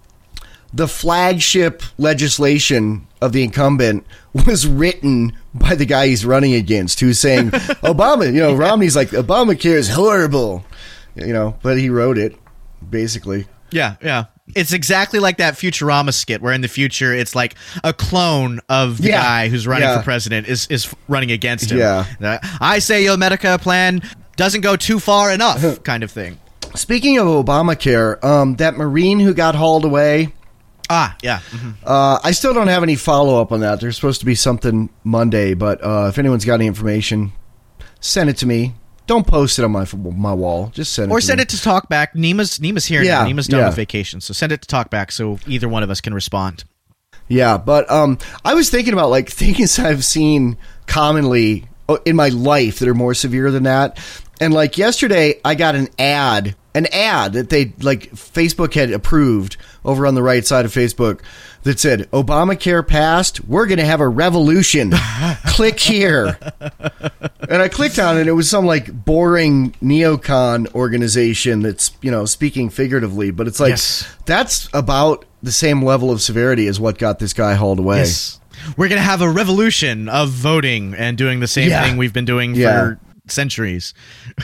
A: the flagship legislation of the incumbent was written by the guy he's running against, who's saying, Obama, you know, Romney's like, Obamacare is horrible, you know, but he wrote it, basically.
D: Yeah, yeah. It's exactly like that Futurama skit where in the future it's like a clone of the
A: Yeah.
D: guy who's running
A: Yeah.
D: for president is, is running against him.
A: Yeah.
D: Uh, I say your Medicare plan doesn't go too far enough kind of thing.
A: Speaking of Obamacare, um, that Marine who got hauled away,
D: Ah, yeah. Mhm.
A: Uh, I still don't have any follow-up on that. There's supposed to be something Monday, but uh, if anyone's got any information, send it to me. Don't post it on my my wall. Just send it
D: Or
A: to
D: send
A: me.
D: it to Talkback. Nima's, Nima's here
A: Yeah,
D: now. Nima's done
A: yeah.
D: with vacation, so send it to Talkback so either one of us can respond.
A: Yeah, but um, I was thinking about, like, things I've seen commonly in my life that are more severe than that. And, like, yesterday I got an ad, an ad that they, like, Facebook had approved over on the right side of Facebook that said, Obamacare passed, we're going to have a revolution. Click here. And I clicked on it, and it was some, like, boring neocon organization that's, you know, speaking figuratively. But it's like,
D: Yes.
A: that's about the same level of severity as what got this guy hauled away.
D: Yes. We're going to have a revolution of voting and doing the same
A: Yeah.
D: thing we've been doing
A: Yeah.
D: for centuries.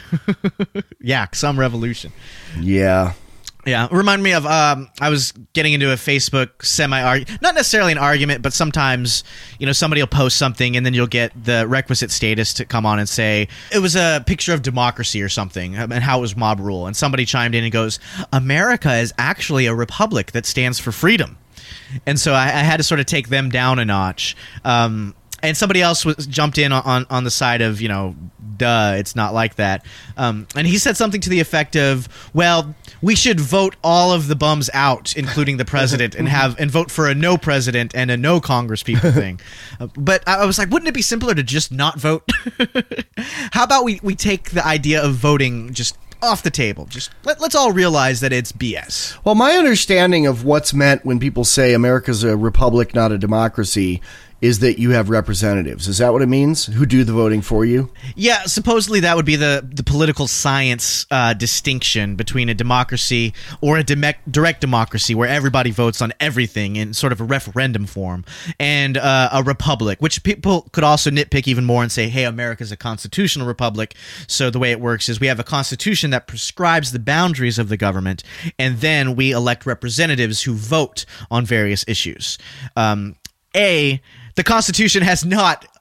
D: Yeah, some revolution.
A: Yeah.
D: Yeah, remind me of um, I was getting into a Facebook semi not necessarily an argument, but sometimes, you know, somebody will post something and then you'll get the requisite status to come on and say it was a picture of democracy or something and how it was mob rule, and somebody chimed in and goes, America is actually a republic that stands for freedom. And so I, I had to sort of take them down a notch. Um, and somebody else was jumped in on, on the side of, you know, duh, it's not like that. Um, and he said something to the effect of, well, we should vote all of the bums out, including the president, and have and vote for a no president and a no Congress people thing. Uh, but I was like, wouldn't it be simpler to just not vote? How about we, we take the idea of voting just off the table? Just let, let's all realize that it's B S.
A: Well, my understanding of what's meant when people say America's a republic, not a democracy, is that you have representatives. Is that what it means? Who do the voting for you?
D: Yeah, supposedly that would be the, the political science uh, distinction between a democracy or a dem- direct democracy where everybody votes on everything in sort of a referendum form, and uh, a republic, which people could also nitpick even more and say, hey, America's a constitutional republic, so the way it works is we have a constitution that prescribes the boundaries of the government, and then we elect representatives who vote on various issues. Um, A... The Constitution has not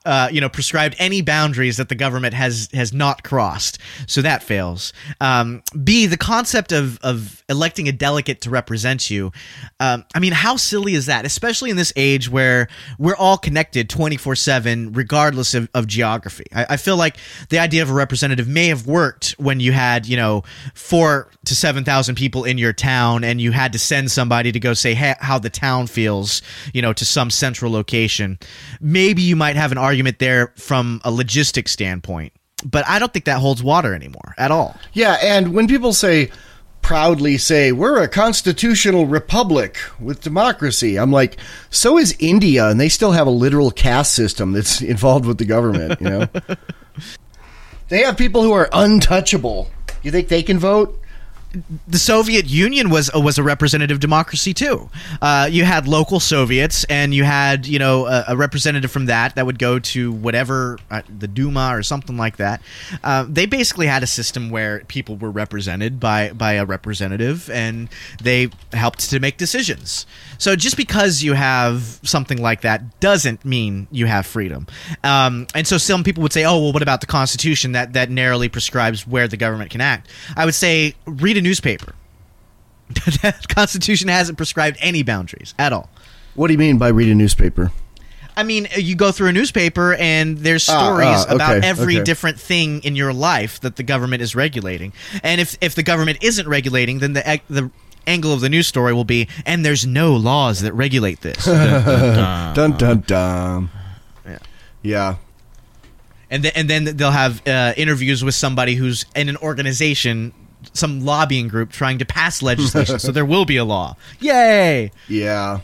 D: uh, you know, prescribed any boundaries that the government has has not crossed. So that fails. Um, B, the concept of of electing a delegate to represent you. Um, I mean, how silly is that? Especially in this age where we're all connected twenty-four seven, regardless of, of geography. I, I feel like the idea of a representative may have worked when you had, you know, four to seven thousand people in your town, and you had to send somebody to go say hey, how the town feels, you know, to some central location. Maybe you might have an argument there from a logistic standpoint, but I don't think that holds water anymore at all.
A: Yeah, and when people say, proudly say, we're a constitutional republic with democracy, I'm like, so is India, and they still have a literal caste system that's involved with the government, you know? They have people who are untouchable. You think they can vote?
D: The Soviet Union was was a representative democracy too. Uh, you had local Soviets, and you had you know a, a representative from that that would go to whatever uh, the Duma or something like that. Uh, they basically had a system where people were represented by by a representative, and they helped to make decisions. So just because you have something like that doesn't mean you have freedom. Um, and so some people would say, "Oh, well, what about the Constitution that that narrowly prescribes where the government can act?" I would say, read a newspaper. The Constitution hasn't prescribed any boundaries at all.
A: What do you mean by read a newspaper?
D: I mean, you go through a newspaper and there's
A: Ah,
D: stories
A: ah, okay,
D: about every
A: okay.
D: different thing in your life that the government is regulating. And if if the government isn't regulating, then the the angle of the news story will be, and there's no laws that regulate this. Dun, dun,
A: Dun, dun, dun.
D: Yeah.
A: Yeah.
D: And then, and then they'll have uh, interviews with somebody who's in an organization, some lobbying group trying to pass legislation, so there will be a law. Yay!
A: Yeah.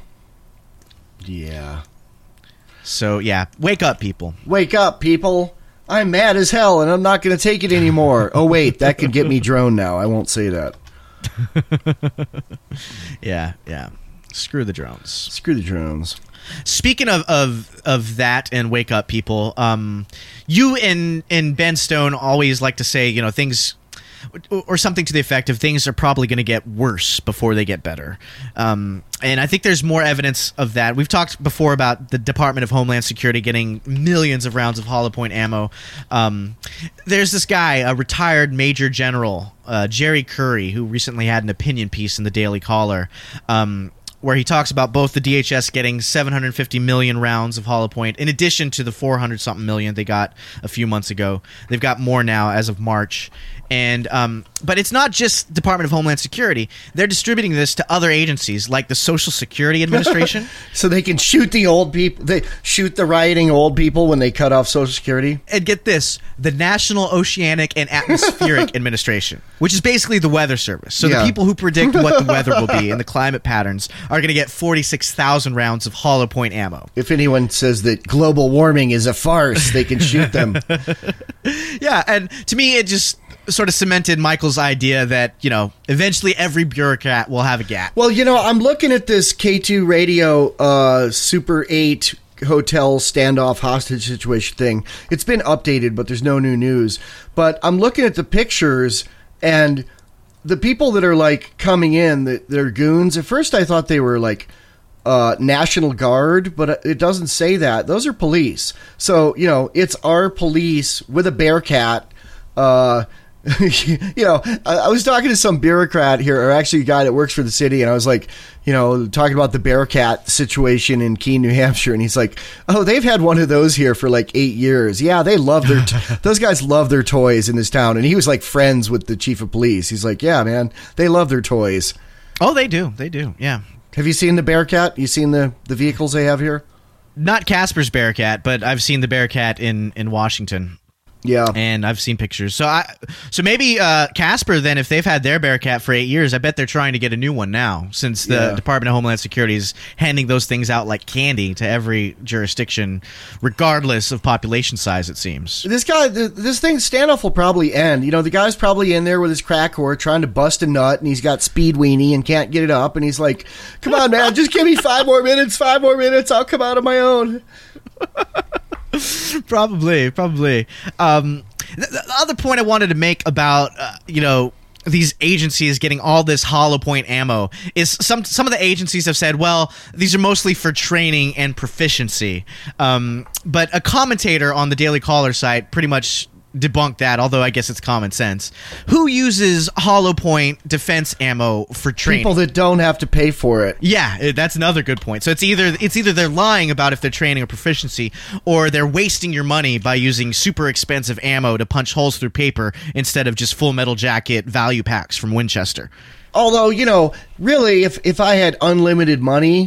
A: Yeah.
D: So, yeah, wake up, people.
A: Wake up, people. I'm mad as hell, and I'm not going to take it anymore. Oh, wait, that could get me droned now. I won't say that.
D: Yeah, yeah. Screw the drones.
A: Screw the drones.
D: Speaking of, of of that and wake up, people, um, you and, and Ben Stone always like to say, you know, things... or something to the effect of things are probably going to get worse before they get better. Um, and I think there's more evidence of that. We've talked before about the Department of Homeland Security getting millions of rounds of hollow point ammo. Um, there's this guy, a retired Major General, uh, Jerry Curry, who recently had an opinion piece in the Daily Caller, um, where he talks about both the D H S getting seven hundred fifty million rounds of hollow point, in addition to the four hundred something million they got a few months ago. They've got more now as of March. And um, but it's not just Department of Homeland Security. They're distributing this to other agencies like the Social Security Administration.
A: So they can shoot the old people. They shoot the rioting old people when they cut off Social Security.
D: And get this, the National Oceanic and Atmospheric Administration, which is basically the weather service. So
A: Yeah.
D: the people who predict what the weather will be and the climate patterns are going to get forty-six thousand rounds of hollow point ammo.
A: If anyone says that global warming is a farce, they can shoot them.
D: Yeah, and to me, it just sort of cemented Michael's idea that, you know, eventually every bureaucrat will have a gap.
A: Well, you know, I'm looking at this K two radio uh, Super eight hotel standoff hostage situation thing. It's been updated, but there's no new news. But I'm looking at the pictures, and the people that are, like, coming in, that they're goons. At first I thought they were, like, uh, National Guard, but it doesn't say that. Those are police. So, you know, it's our police with a Bearcat. Uh, you know, I, I was talking to some bureaucrat here, or actually a guy that works for the city, and I was like, you know, talking about the Bearcat situation in Keene, New Hampshire, and he's like, oh, they've had one of those here for like eight years. Yeah, they love their, t- those guys love their toys in this town. And he was like friends with the chief of police. He's like, yeah, man, they love their toys.
D: Oh, they do. They do. Yeah.
A: Have you seen the Bearcat? You seen the, the vehicles they have here?
D: Not Casper's Bearcat, but I've seen the Bearcat in, in Washington.
A: Yeah.
D: And I've seen pictures. So I, so maybe uh, Casper, then, if they've had their Bearcat for eight years, I bet they're trying to get a new one now, since the
A: Yeah.
D: Department of Homeland Security is handing those things out like candy to every jurisdiction, regardless of population size, it seems.
A: This guy, th- this thing, standoff will probably end. You know, the guy's probably in there with his crack whore trying to bust a nut, and he's got speed weenie and can't get it up, and he's like, come on, man, just give me five more minutes, five more minutes, I'll come out on my own.
D: Probably, probably. Um, the, the other point I wanted to make about, uh, you know, these agencies getting all this hollow point ammo is some some of the agencies have said, well, these are mostly for training and proficiency. Um, but a commentator on the Daily Caller site pretty much debunked that, although I guess it's common sense. Who uses hollow point defense ammo for training?
A: People that don't have to pay for it.
D: Yeah, it- that's another good point. So it's either it's either they're lying about if they're training or proficiency, or they're wasting your money by using super expensive ammo to punch holes through paper instead of just Full Metal Jacket value packs from Winchester.
A: Although, you know, really, if if I had unlimited money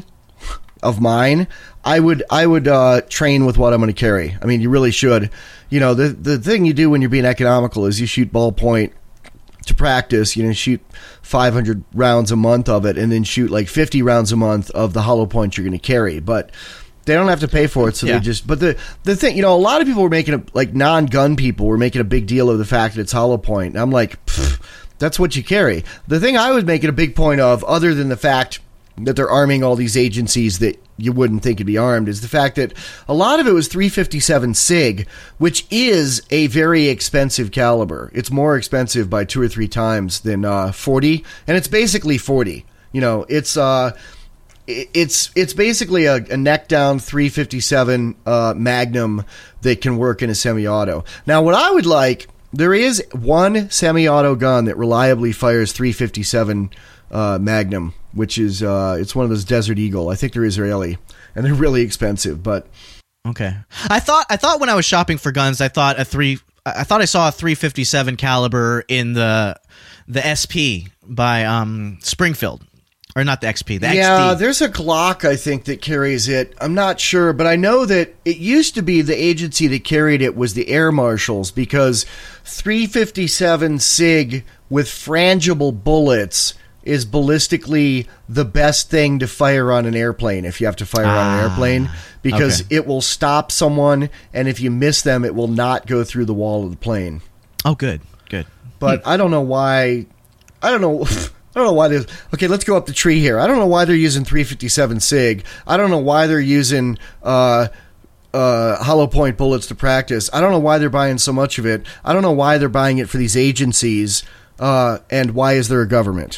A: of mine, I would I would uh, train with what I'm going to carry. I mean, you really should. You know, the the thing you do when you're being economical is you shoot ballpoint to practice. You know, shoot five hundred rounds a month of it, and then shoot like fifty rounds a month of the hollow point you're going to carry. But they don't have to pay for it, so
D: Yeah.
A: they just. But the the thing, you know, a lot of people were making a, like non-gun people were making a big deal of the fact that it's hollow point. And I'm like, pfft, that's what you carry. The thing I was making a big point of, other than the fact that they're arming all these agencies that you wouldn't think would be armed, is the fact that a lot of it was three fifty-seven SIG, which is a very expensive caliber. It's more expensive by two or three times than uh, forty, and it's basically forty. You know, it's uh, it- it's it's basically a, a neck down three fifty-seven uh, Magnum that can work in a semi-auto. Now, what I would like, there is one semi-auto gun that reliably fires three fifty-seven uh, Magnum, which is uh, it's one of those Desert Eagle. I think they're Israeli, and they're really expensive. But
D: Okay. I thought I thought when I was shopping for guns, I thought a three I thought I saw a three fifty-seven caliber in the the S P by um Springfield. Or not the X P, the
A: yeah,
D: X D.
A: there's a Glock, I think, that carries it. I'm not sure, but I know that it used to be the agency that carried it was the Air Marshals, because three fifty-seven SIG with frangible bullets is ballistically the best thing to fire on an airplane if you have to fire on an
D: Ah,
A: airplane, because
D: okay.
A: it will stop someone, and if you miss them, it will not go through the wall of the plane.
D: Oh, good, good.
A: But I don't know why. I don't know. I don't know why there's. Okay, let's go up the tree here. I don't know why they're using three fifty-seven SIG. I don't know why they're using uh, uh, hollow point bullets to practice. I don't know why they're buying so much of it. I don't know why they're buying it for these agencies. Uh, and why is there a government?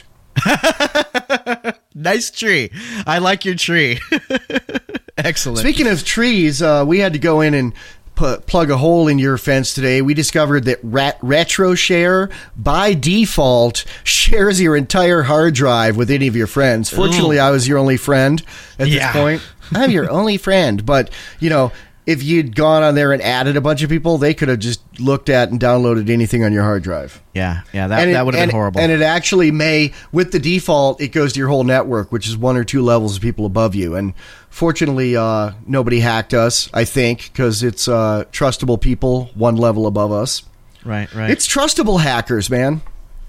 D: Nice tree. I like your tree. Excellent.
A: Speaking of trees, uh, we had to go in and pu- plug a hole in your fence today. We discovered that Rat- RetroShare, by default, shares your entire hard drive with any of your friends. Fortunately,
D: Ooh.
A: I was your only friend at
D: Yeah.
A: this point. I'm your only friend. But, you know, if you'd gone on there and added a bunch of people, they could have just looked at and downloaded anything on your hard drive.
D: yeah, yeah, that,
A: And it-
D: that would have
A: and-
D: been horrible.
A: And it actually may, with the default, it goes to your whole network, which is one or two levels of people above you. And fortunately, uh, nobody hacked us, I think, because it's uh, trustable people one level above us.
D: right, right.
A: It's trustable hackers, man.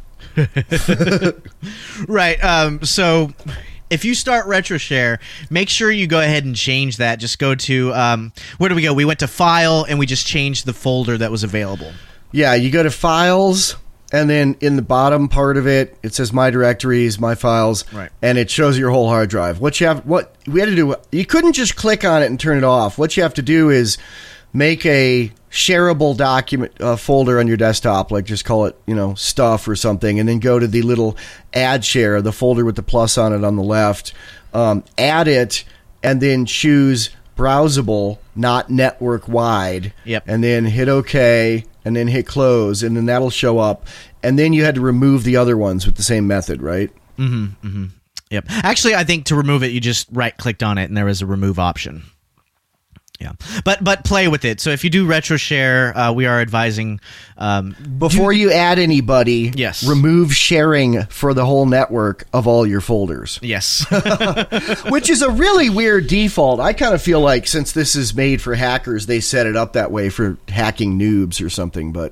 D: Right. Um, so if you start RetroShare, make sure you go ahead and change that. Just go to, um, where do we go? We went to File, and we just changed the folder that was available.
A: Yeah, you go to Files, and then in the bottom part of it, it says My Directories, My Files,
D: Right.
A: and it shows your whole hard drive. What you have, what we had to do, you couldn't just click on it and turn it off. What you have to do is make a shareable document uh, folder on your desktop, like just call it, you know, stuff or something, and then go to the little add share, the folder with the plus on it on the left, um, add it, and then choose browsable, not network wide.
D: Yep.
A: And then hit OK, and then hit close, and then that'll show up. And then you had to remove the other ones with the same method, right?
D: Yep. Actually, I think to remove it, you just right-clicked on it, and there was a remove option. Yeah. But but play with it. So if you do RetroShare, uh, we are advising... Um,
A: Before you add anybody,
D: Yes.
A: remove sharing for the whole network of all your folders,
D: yes.
A: which is a really weird default. I kind of feel like since this is made for hackers, they set it up that way for hacking noobs or something. But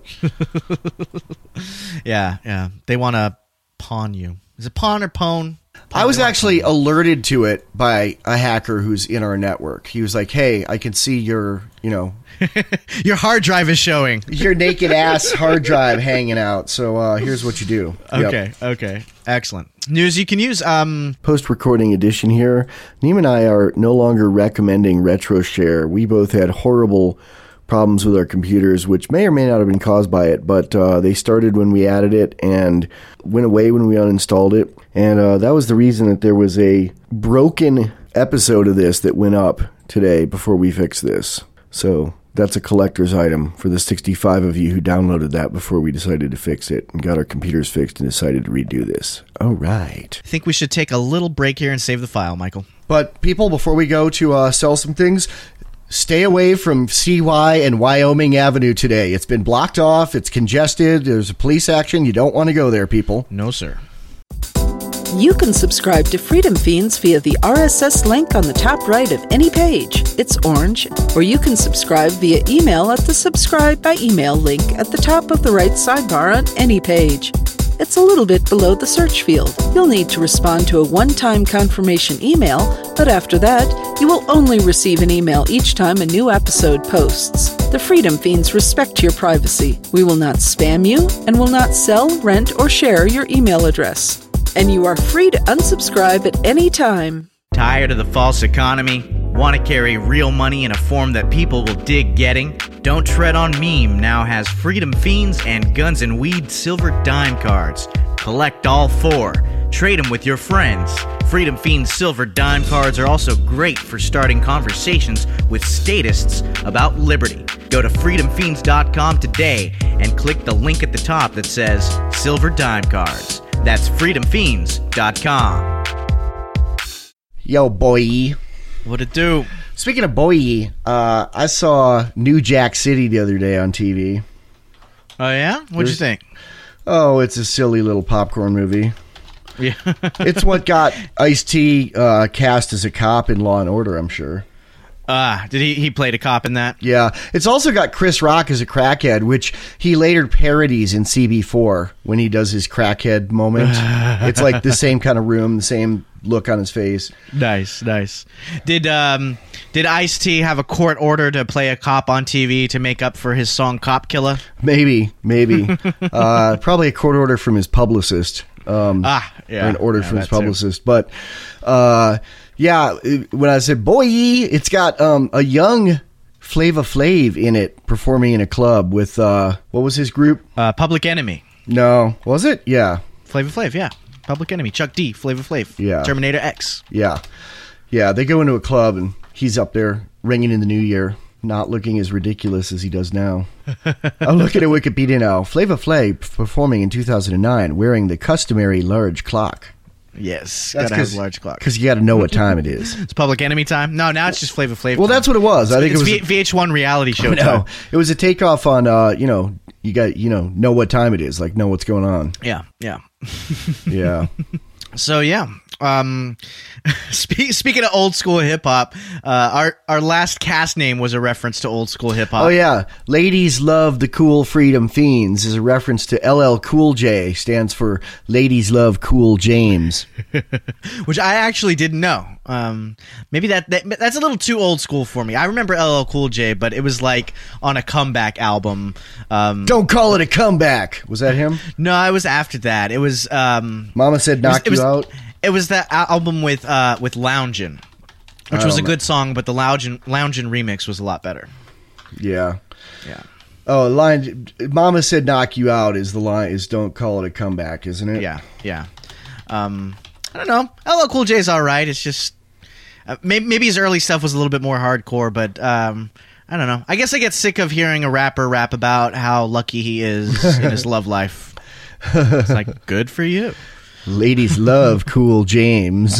D: yeah, yeah. They want to pawn you. Is it pawn or pwn?
A: I was actually alerted to it by a hacker who's in our network. He was like, "Hey, I can see your, you know,
D: Your hard drive is showing.
A: your naked ass hard drive hanging out. So uh, here's what you do." Yep.
D: Okay, okay. Excellent. News you can use. Um,
A: Post-recording edition here. Neem and I are no longer recommending RetroShare. We both had horrible problems with our computers, which may or may not have been caused by it, but uh, they started when we added it and went away when we uninstalled it. And uh, that was the reason that there was a broken episode of this that went up today before we fixed this. So that's a collector's item for the sixty-five of you who downloaded that before we decided to fix it and got our computers fixed and decided to redo this. All right.
D: I think we should take a little break here and save the file, Michael.
A: But people, before we go to uh, sell some things, stay away from C Y and Wyoming Avenue today. It's been blocked off. It's congested. There's a police action. You don't want to go there, people.
D: No, sir.
B: You can subscribe to Freedom Fiends via the R S S link on the top right of any page. It's orange. Or you can subscribe via email at the subscribe by email link at the top of the right sidebar on any page. It's a little bit below the search field. You'll need to respond to a one-time confirmation email, but after that, you will only receive an email each time a new episode posts. The Freedom Fiends respect your privacy. We will not spam you and will not sell, rent, or share your email address. And you are free to unsubscribe at any time.
D: Tired of the false economy? Want to carry real money in a form that people will dig getting? Don't Tread on Meme now has Freedom Fiends and Guns and Weed silver dime cards. Collect all four. Trade them with your friends. Freedom Fiends silver dime cards are also great for starting conversations with statists about liberty. Go to freedom fiends dot com today and click the link at the top that says Silver Dime Cards. That's freedom fiends dot com.
A: Yo, boy.
D: What'd it do?
A: Speaking of boy, uh, I saw New Jack City the other day on T V.
D: Oh, yeah? What'd
A: There's,
D: you think?
A: Oh, it's a silly little popcorn movie.
D: Yeah.
A: It's what got Ice-T uh, cast as a cop in Law and Order, I'm sure.
D: Ah, uh, did he he played a cop in that?
A: Yeah. It's also got Chris Rock as a crackhead, which he later parodies in C B four when he does his crackhead moment. It's like the same kind of room, the same look on his face.
D: Nice, nice. Did um did Ice-T have a court order to play a cop on T V to make up for his song Cop Killer?
A: Maybe, maybe. uh, probably a court order from his publicist. Um,
D: ah, yeah.
A: Or an order
D: yeah,
A: from his
D: too.
A: publicist. But, uh, yeah, when I said boy, it's got um, a young Flava Flav in it performing in a club with, uh, what was his group?
D: Uh, Public Enemy.
A: No. Was it? Yeah.
D: Flava Flav, yeah. Public Enemy. Chuck D, Flava Flav.
A: Yeah.
D: Terminator X.
A: Yeah. Yeah, they go into a club and he's up there ringing in the new year, not looking as ridiculous as he does now. I'm looking at Wikipedia now. Flava Flav performing in two thousand nine wearing the customary large clock.
D: Yes,
A: That's
D: gotta have a large clock.
A: Because you got to know what time it is.
D: It's Public Enemy time? No, now it's just Flava Flav
A: Well,
D: time.
A: that's what it was. I think
D: it's
A: it was
D: V- V H one reality show
A: no,
D: time.
A: it was a takeoff on, uh, you know, you got, you know, know what time it is, like know what's going on.
D: Yeah, yeah.
A: Yeah.
D: So, yeah. Um, spe- speaking of old school hip hop, uh, our our last cast name was a reference to old school hip hop.
A: Oh yeah, Ladies Love the Cool Freedom Fiends is a reference to L L Cool J, stands for Ladies Love Cool James,
D: which I actually didn't know. Um, maybe that, that that's a little too old school for me. I remember L L Cool J, but it was like on a comeback album. Um,
A: Don't call it a comeback. Was that him?
D: No, it was after that. It was. Um,
A: Mama Said Knock
D: it was,
A: You
D: it was,
A: Out.
D: It was that album with uh, with Loungin', which was a good song, but the Loungin' Loungin' remix was a lot better.
A: Yeah.
D: Yeah.
A: Oh, line. Mama Said Knock You Out is the line. Is Don't call it a comeback, isn't it?
D: Yeah. Yeah. Um, I don't know. L L Cool J's all right. It's just uh, maybe maybe his early stuff was a little bit more hardcore, but um, I don't know. I guess I get sick of hearing a rapper rap about how lucky he is in his love life. It's like, good for you.
A: Ladies love Cool James.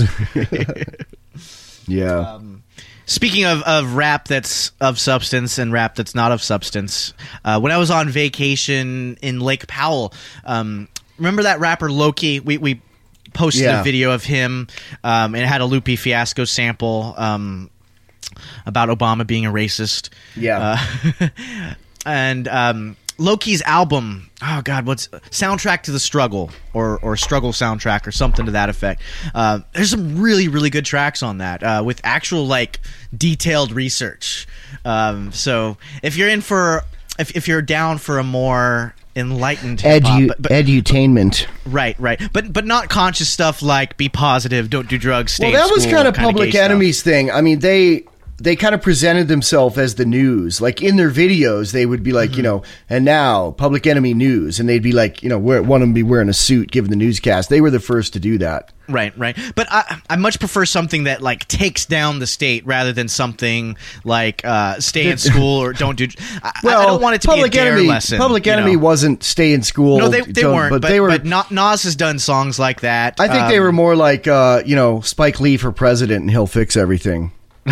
A: Yeah.
D: Um, speaking of, of rap that's of substance and rap that's not of substance, uh, when I was on vacation in Lake Powell, um, remember that rapper Loki? We we posted
A: Yeah.
D: a video of him, um, and it had a Lupe Fiasco sample um, about Obama being a racist.
A: Yeah.
D: Uh, and um, Loki's album, oh god, what's Soundtrack to the Struggle or or Struggle Soundtrack or something to that effect. Uh, there's some really really good tracks on that uh, with actual like detailed research. Um, so if you're in for if if you're down for a more enlightened hip-hop,
A: Edu-
D: but, but,
A: edutainment.
D: right, right, but but not conscious stuff like be positive, don't do drugs, stay
A: Well, that
D: in
A: was
D: school,
A: kind of
D: kinda
A: Public
D: gay stuff.
A: Enemy's thing. I mean, they they kind of presented themselves as the news. Like in their videos, they would be like, mm-hmm. you know, and now Public Enemy News. And they'd be like, you know, one of them be wearing a suit, giving the newscast. They were the first to do that.
D: Right, right. But I, I much prefer something that like takes down the state rather than something like uh, stay in school or don't do. I,
A: well,
D: I don't want it to
A: Public
D: be a dare
A: Enemy,
D: lesson.
A: Public
D: you
A: Enemy
D: know?
A: wasn't stay in school.
D: No, they, they weren't. But,
A: but they were.
D: But Na- Nas has done songs like that.
A: I think
D: um,
A: they were more like, uh, you know, Spike Lee for president and he'll fix everything.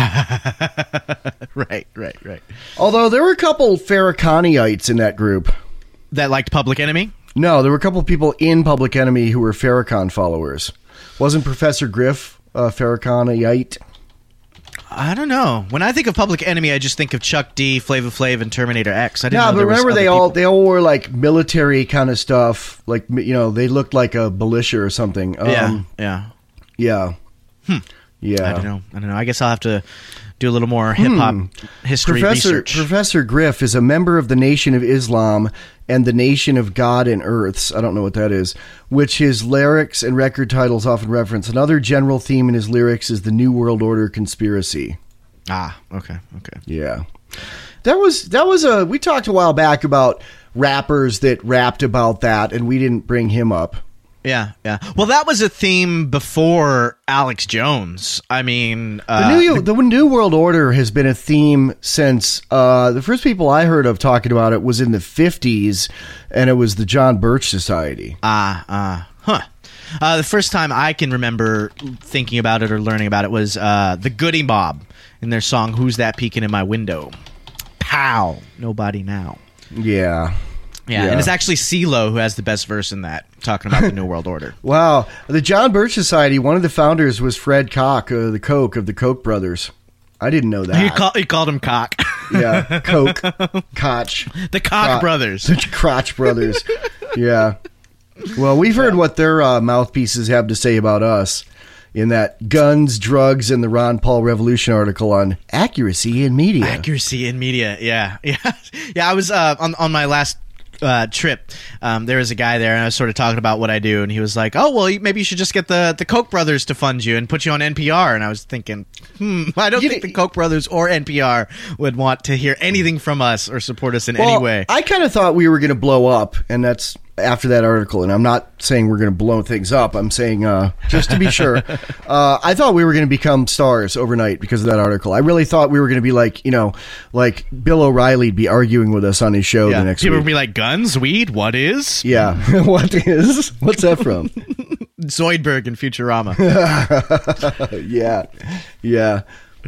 D: right, right, right.
A: Although there were a couple Farrakhanaites in that group.
D: That liked Public Enemy?
A: No, there were a couple of people in Public Enemy who were Farrakhan followers. Wasn't Professor Griff uh, Farrakhanite?
D: I don't know. When I think of Public Enemy, I just think of Chuck D, Flava Flav, and Terminator X. I didn't
A: No,
D: know
A: but
D: there was
A: remember
D: other
A: they all
D: people.
A: they all wore like military kind of stuff. Like, you know, they looked like a militia or something. Um,
D: Yeah, yeah.
A: Yeah.
D: Hmm.
A: Yeah.
D: I don't know. I don't know. I guess I'll have to do a little more hip hop history
A: Professor
D: research.
A: Professor Griff is a member of the Nation of Islam and the Nation of God and Earths. I don't know what that is. Which his lyrics and record titles often reference. Another general theme in his lyrics is the New World Order conspiracy.
D: Ah, okay, okay.
A: Yeah. That was that was a we talked a while back about rappers that rapped about that, and we didn't bring him up.
D: Yeah, yeah. Well, that was a theme before Alex Jones. I mean, uh,
A: The new, the New World Order has been a theme since uh, the first people I heard of talking about it was in the fifties, and it was the John Birch Society.
D: Ah, ah, huh. Uh, the first time I can remember thinking about it or learning about it was uh, the Goody Mob in their song "Who's That Peeking in My Window?" Pow! Nobody now.
A: Yeah.
D: Yeah,
A: Yeah.
D: and it's actually CeeLo who has the best verse in that, talking about the New World Order.
A: Wow. The John Birch Society, one of the founders was Fred Koch, uh, the Koch of the Koch brothers. I didn't know that.
D: He, call, he called him Cock.
A: Yeah, Koch, Koch.
D: The Koch
A: Cro-
D: brothers.
A: The Crotch brothers. Yeah. Well, we've heard what their uh, mouthpieces have to say about us in that Guns, Drugs, and the Ron Paul Revolution article on accuracy in media.
D: Accuracy in media, yeah. Yeah, yeah. I was uh, on, on my last uh, trip, um, there was a guy there, and I was sort of talking about what I do, and he was like, oh, well, maybe you should just get the, the Koch brothers to fund you and put you on N P R. And I was thinking, hmm, I don't
A: You
D: think
A: d-
D: the Koch brothers or N P R would want to hear anything from us or support us in
A: Well,
D: any way.
A: I kind of thought we were going to blow up, and that's after that article. And I'm not saying we're going to blow things up. I'm saying, uh, just to be sure, uh, I thought we were going to become stars overnight because of that article. I really thought we were going to be like, you know, like Bill O'Reilly'd be arguing with us on his show
D: Yeah.
A: the next
D: People
A: week.
D: would be like, guns, weed, what is?
A: Yeah. What is? What's that from?
D: Zoidberg and Futurama.
A: Yeah. Yeah.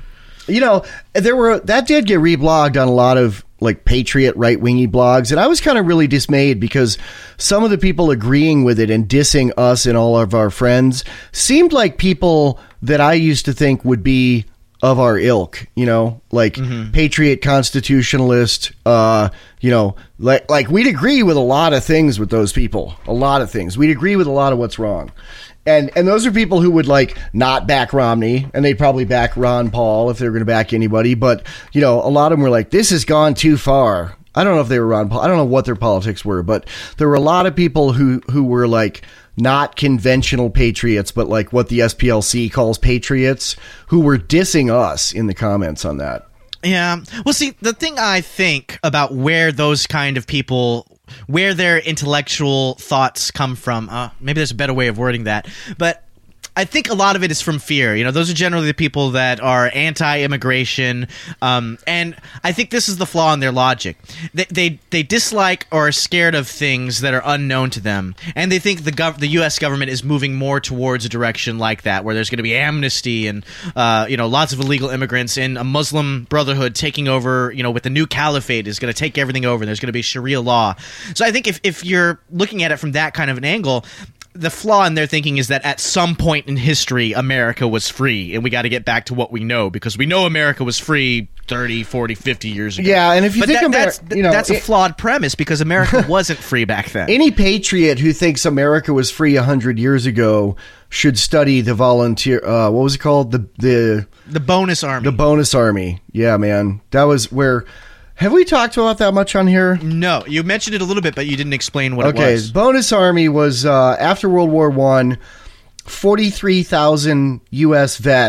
A: You know, there were that did get reblogged on a lot of like patriot right wingy blogs, and I was kind of really dismayed because some of the people agreeing with it and dissing us and all of our friends seemed like people that I used to think would be of our ilk, you know, like
D: Mm-hmm.
A: patriot constitutionalist, uh, you know, like like we'd agree with a lot of things with those people, a lot of things. We'd agree with a lot of what's wrong. And and those are people who would like not back Romney, and they'd probably back Ron Paul if they were going to back anybody. But, you know, a lot of them were like, this has gone too far. I don't know if they were Ron Paul. I don't know what their politics were, but there were a lot of people who, who were like not conventional patriots, but like what the S P L C calls patriots, who were dissing us in the comments on that.
D: Yeah. Well, see, the thing I think about where those kind of people, where their intellectual thoughts come from, uh, maybe there's a better way of wording that, but I think a lot of it is from fear. You know, those are generally the people that are anti-immigration, um, and I think this is the flaw in their logic. They, they they dislike or are scared of things that are unknown to them, and they think the gov- the U S government is moving more towards a direction like that, where there's going to be amnesty and uh, you know, lots of illegal immigrants, and a Muslim Brotherhood taking over. You know, with the new caliphate is going to take everything over. And there's going to be Sharia law. So I think if if you're looking at it from that kind of an angle, the flaw in their thinking is that at some point in history, America was free, and we got to get back to what we know, because we know America was free thirty, forty, fifty years ago.
A: Yeah, and if you
D: but
A: think
D: that,
A: Ameri-
D: that's,
A: you know,
D: that's a
A: it-
D: flawed premise, because America wasn't free back then.
A: Any patriot who thinks America was free a hundred years ago should study the volunteer. Uh, what was it called? The the
D: the bonus army.
A: the bonus army. Yeah, man, that was where. Have we talked about that much on here?
D: no, you mentioned it a little bit, but you didn't explain what
A: Okay,
D: it was.
A: bonus army was uh, after World War One. Forty-three thousand U S vets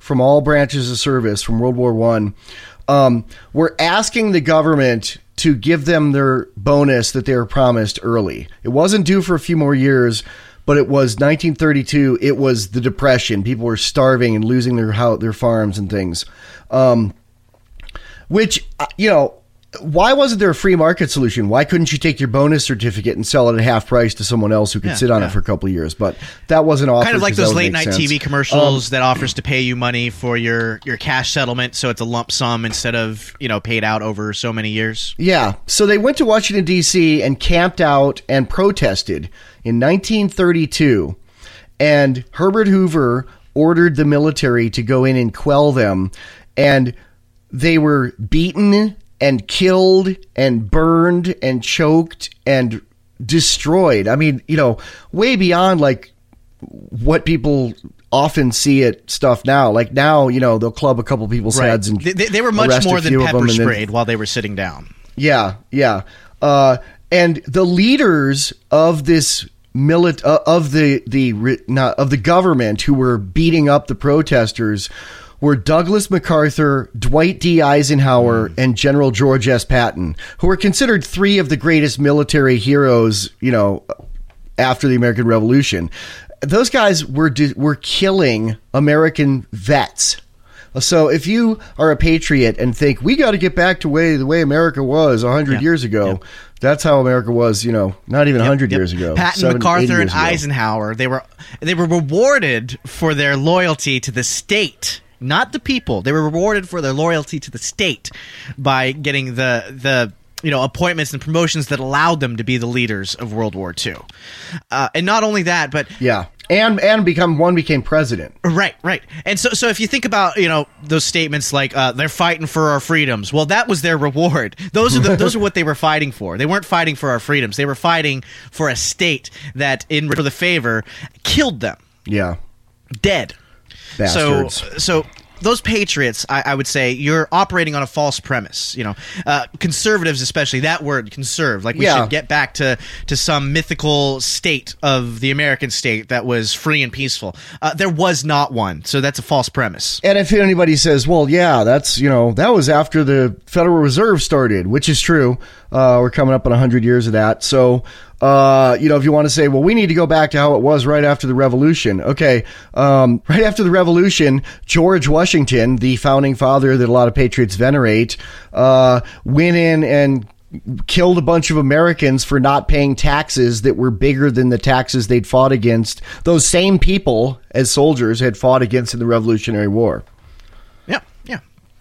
A: from all branches of service from World War One um, were asking the government to give them their bonus that they were promised early. It wasn't due for a few more years, but it was nineteen thirty-two. It was the Depression. People were starving and losing their house, their farms and things. Um, which, you know, why wasn't there a free market solution? Why couldn't you take your bonus certificate and sell it at half price to someone else who could
D: yeah,
A: sit on
D: yeah.
A: it for a couple of years? But that wasn't offered.
D: Kind of like those late night
A: sense.
D: T V commercials
A: um,
D: that offers to pay you money for your, your cash settlement, so it's a lump sum instead of, you know, paid out over so many years.
A: Yeah. So they went to Washington, D C and camped out and protested in nineteen thirty-two. And Herbert Hoover ordered the military to go in and quell them. And they were beaten and killed and burned and choked and destroyed. I mean, you know, way beyond like what people often see at stuff now. Like now, you know, they'll club a couple people's
D: Right.
A: heads and
D: They, they, they were much
A: arrest a
D: more than
A: few of them
D: pepper
A: and then-
D: sprayed while they were sitting down.
A: Yeah, yeah. Uh, and the leaders of this milit uh, of the the not of the government who were beating up the protesters were Douglas MacArthur, Dwight D. Eisenhower, mm. and General George S. Patton, who were considered three of the greatest military heroes, you know, after the American Revolution. Those guys were were killing American vets. So if you are a patriot and think we got to get back to way the way America was one hundred
D: Yep.
A: years ago,
D: Yep.
A: that's how America was, you know, not even
D: Yep,
A: one hundred
D: yep.
A: years ago.
D: Patton,
A: seven,
D: MacArthur,
A: eighty
D: and
A: years ago.
D: Eisenhower, they were they were rewarded for their loyalty to the state, not the people. They were rewarded for their loyalty to the state by getting the the you know appointments and promotions that allowed them to be the leaders of World War Two. Uh, and not only that, but
A: Yeah. And and become one became president.
D: Right, right. And so so if you think about, you know, those statements like uh, they're fighting for our freedoms, well, that was their reward. Those are the, those are what they were fighting for. They weren't fighting for our freedoms. They were fighting for a state that, in for the favor, killed them.
A: Yeah.
D: Dead.
A: Bastards.
D: So so those patriots, I, I would say, you're operating on a false premise. You know, uh, conservatives, especially that word, conserve. Like we
A: Yeah.
D: should get back to to some mythical state of the American state that was free and peaceful. Uh, there was not one, so that's a false premise.
A: And if anybody says, well, yeah, that's, you know, that was after the Federal Reserve started, which is true. Uh, we're coming up on one hundred years of that. So, uh, you know, if you want to say, well, we need to go back to how it was right after the Revolution. Okay. Um, right after the Revolution, George Washington, the founding father that a lot of patriots venerate, uh, went in and killed a bunch of Americans for not paying taxes that were bigger than the taxes they'd fought against. Those same people as soldiers had fought against in the Revolutionary War.
D: Yeah, yeah.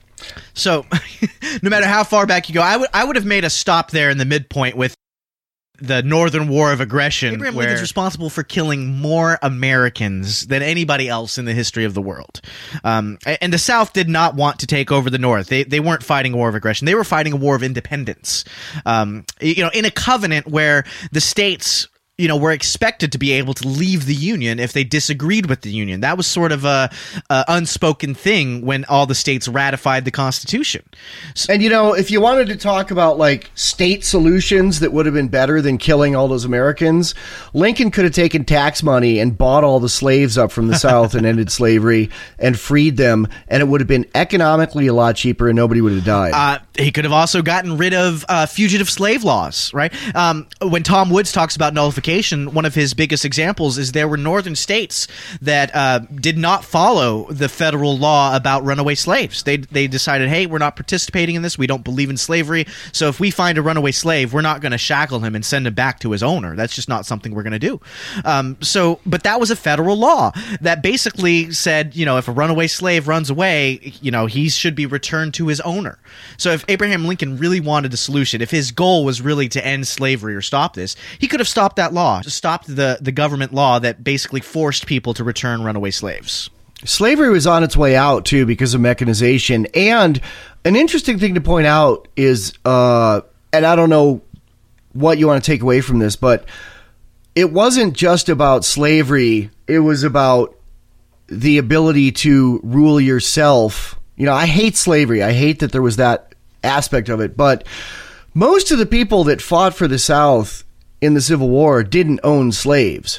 D: So, no matter how far back you go, I would I would have made a stop there in the midpoint with the Northern War of Aggression. Abraham Lincoln's responsible for killing more Americans than anybody else in the history of the world. Um, and the South did not want to take over the North. They they weren't fighting a war of aggression. They were fighting a war of independence. Um, you know, in a covenant where the states, you know, were expected to be able to leave the Union if they disagreed with the Union. That was sort of a, a unspoken thing when all the states ratified the Constitution. So,
A: and, you know, if you wanted to talk about, like, state solutions that would have been better than killing all those Americans, Lincoln could have taken tax money and bought all the slaves up from the South and ended slavery and freed them, and it would have been economically a lot cheaper and nobody would have died.
D: Uh, he could have also gotten rid of uh, fugitive slave laws, right? Um, when Tom Woods talks about nullification, one of his biggest examples is there were northern states that uh, did not follow the federal law about runaway slaves. They they decided, hey, we're not participating in this. We don't believe in slavery. So if we find a runaway slave, we're not going to shackle him and send him back to his owner. That's just not something we're going to do. Um, so, but that was a federal law that basically said, you know, if a runaway slave runs away, you know, he should be returned to his owner. So if Abraham Lincoln really wanted a solution, if his goal was really to end slavery or stop this, he could have stopped that law. Just stopped the, the government law that basically forced people to return runaway slaves.
A: Slavery was on its way out, too, because of mechanization. And an interesting thing to point out is, uh, and I don't know what you want to take away from this, but it wasn't just about slavery. It was about the ability to rule yourself. You know, I hate slavery. I hate that there was that aspect of it. But most of the people that fought for the South in the Civil War didn't own slaves.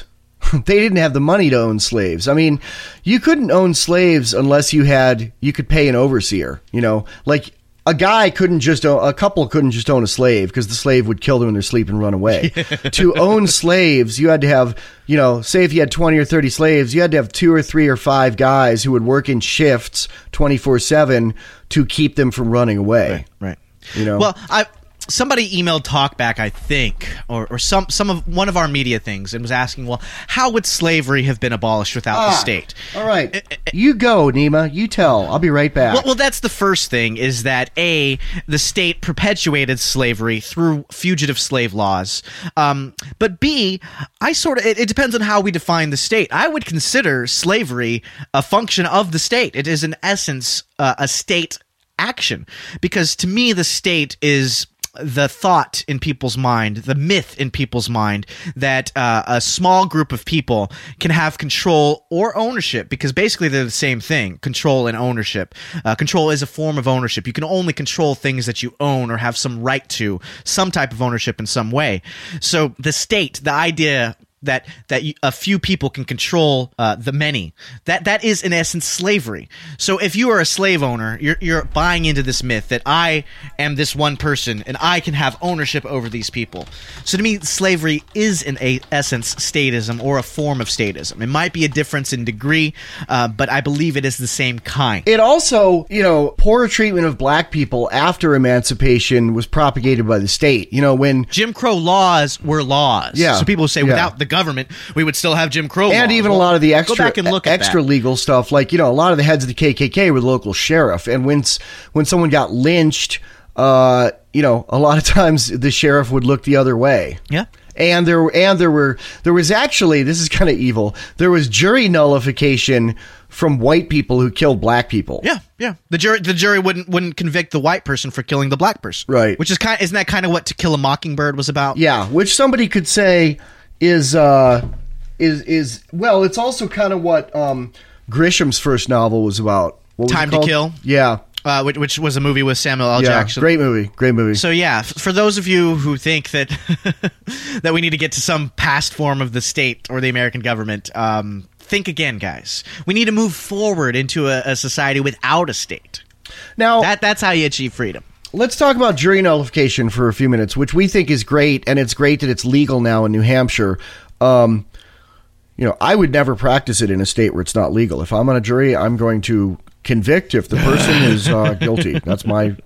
A: they didn't have the money to own slaves. I mean, you couldn't own slaves unless you had, you could pay an overseer, you know, like a guy couldn't just own, a couple couldn't just own a slave because the slave would kill them in their sleep and run away. To own slaves, you had to have, you know, say if you had twenty or thirty slaves, you had to have two or three or five guys who would work in shifts twenty-four seven to keep them from running away.
D: Right. Right.
A: You know,
D: well, I somebody emailed Talkback, I think, or, or some some of one of our media things, and was asking, well, how would slavery have been abolished without
A: ah,
D: the state?
A: All right, uh, uh, you go, Nima. You tell. I'll be right back.
D: Well, well, that's the first thing, is that A, the state perpetuated slavery through fugitive slave laws. Um, but B, I sort of, it, it depends on how we define the state. I would consider slavery a function of the state. It is in essence uh, a state action, because to me the state is the thought in people's mind, the myth in people's mind that uh, a small group of people can have control or ownership, because basically they're the same thing, control and ownership. Uh, control is a form of ownership. You can only control things that you own or have some right to, some type of ownership in some way. So the state, the idea that that a few people can control uh, the many, that that is in essence slavery. So if you are a slave owner, you're you're buying into this myth that I am this one person and I can have ownership over these people. So to me, slavery is in a essence statism, or a form of statism. It might be a difference in degree, uh, but I believe it is the same kind.
A: It also, you know, poor treatment of black people after emancipation was propagated by the state. You know, when
D: Jim Crow laws were laws.
A: Yeah.
D: So people say
A: Yeah.
D: without the government, we would still have Jim Crow laws.
A: and even
D: Well,
A: a lot of the extra
D: go back and look at
A: extra
D: that.
A: legal stuff, like, you know, a lot of the heads of the K K K were the local sheriff, and when s- when someone got lynched, uh, you know, a lot of times the sheriff would look the other way.
D: Yeah.
A: And there and there were there was actually, this is kind of evil, there was jury nullification from white people who killed black people.
D: Yeah, yeah. The jury, the jury wouldn't wouldn't convict the white person for killing the black person,
A: Right.
D: Which is kind, isn't that kind of what To Kill a Mockingbird was about?
A: Yeah, which somebody could say is uh is is well, it's also kind of what um Grisham's first novel was about. What was it
D: Time to
A: called?
D: Kill?
A: Yeah.
D: Uh, which, which was a movie with Samuel L.
A: Yeah,
D: Jackson.
A: great movie, great movie.
D: So yeah, f- for those of you who think that that we need to get to some past form of the state or the American government, um, think again, guys. We need to move forward into a, a society without a state.
A: Now,
D: That that's how you achieve freedom.
A: let's talk about jury nullification for a few minutes, which we think is great, and it's great that it's legal now in New Hampshire. Um, you know, I would never practice it in a state where it's not legal. If I'm on a jury, I'm going to convict if the person is uh, guilty. That's my...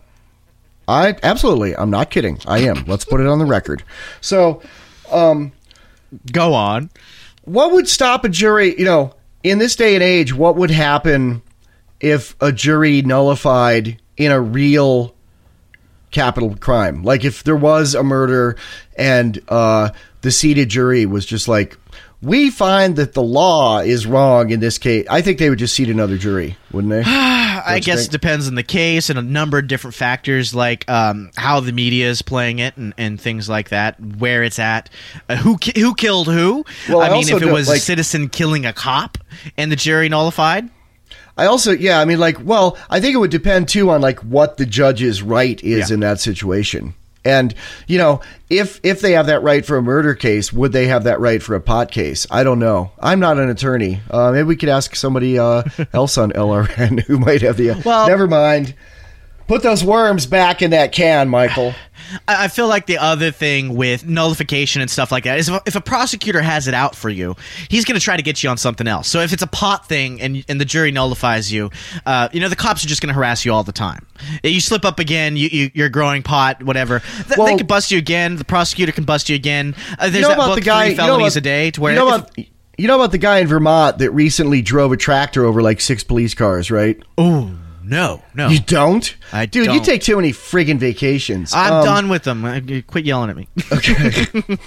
A: I absolutely, I'm not kidding. I am. Let's put it on the record. So, um,
D: Go on.
A: what would stop a jury, you know, in this day and age, what would happen if a jury nullified in a real capital crime? Like if there was a murder and uh, the seated jury was just like, we find that the law is wrong in this case. I think they would just seat another jury, wouldn't they?
D: I
A: you
D: guess
A: think?
D: it depends on the case and a number of different factors, like um, how the media is playing it and, and things like that, where it's at, uh, who ki- who killed who.
A: Well, I
D: I mean,
A: also
D: if it
A: don't-
D: was
A: like-
D: a citizen killing a cop and the jury nullified.
A: I also, yeah, I mean, like, well, I think it would depend too on like what the judge's right is
D: Yeah.
A: in that situation. And, you know, if if they have that right for a murder case, would they have that right for a pot case? I don't know. I'm not an attorney. Uh, maybe we could ask somebody uh, else on L R N who might have the...
D: Well-
A: never mind. Put those worms back in that can, Michael.
D: I I feel like the other thing with nullification and stuff like that is if a, if a prosecutor has it out for you, he's going to try to get you on something else. So if it's a pot thing and and the jury nullifies you, uh, you know, the cops are just going to harass you all the time. You slip up again, you, you, you're growing pot, whatever. Th-
A: Well-
D: they could bust you again. The prosecutor can bust you again. Uh, there's
A: You know
D: that
A: about
D: book,
A: the guy-
D: Three
A: you know
D: Felonies
A: about-
D: a Day, to where
A: You know
D: if-
A: about... You know about the guy in Vermont that recently drove a tractor over like six police cars, right?
D: Ooh, no, no.
A: You don't?
D: I
A: Dude, you
D: don't.
A: take too many friggin' vacations.
D: I'm
A: Um,
D: done with them. Uh, Quit yelling at me.
A: Okay.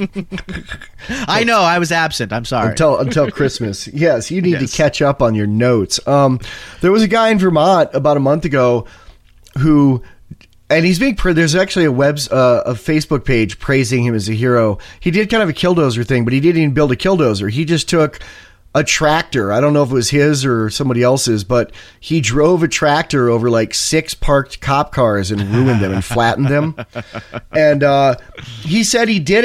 D: I know, I was absent. I'm sorry.
A: Until until Christmas. Yes, you need
D: Yes.
A: to catch up on your notes. Um, there was a guy in Vermont about a month ago who, and he's being pra- there's actually a web uh, a Facebook page praising him as a hero. He did kind of a killdozer thing, but he didn't even build a killdozer. He just took a tractor. I don't know if it was his or somebody else's, but he drove a tractor over like six parked cop cars and ruined them and flattened them. And uh, he said he did it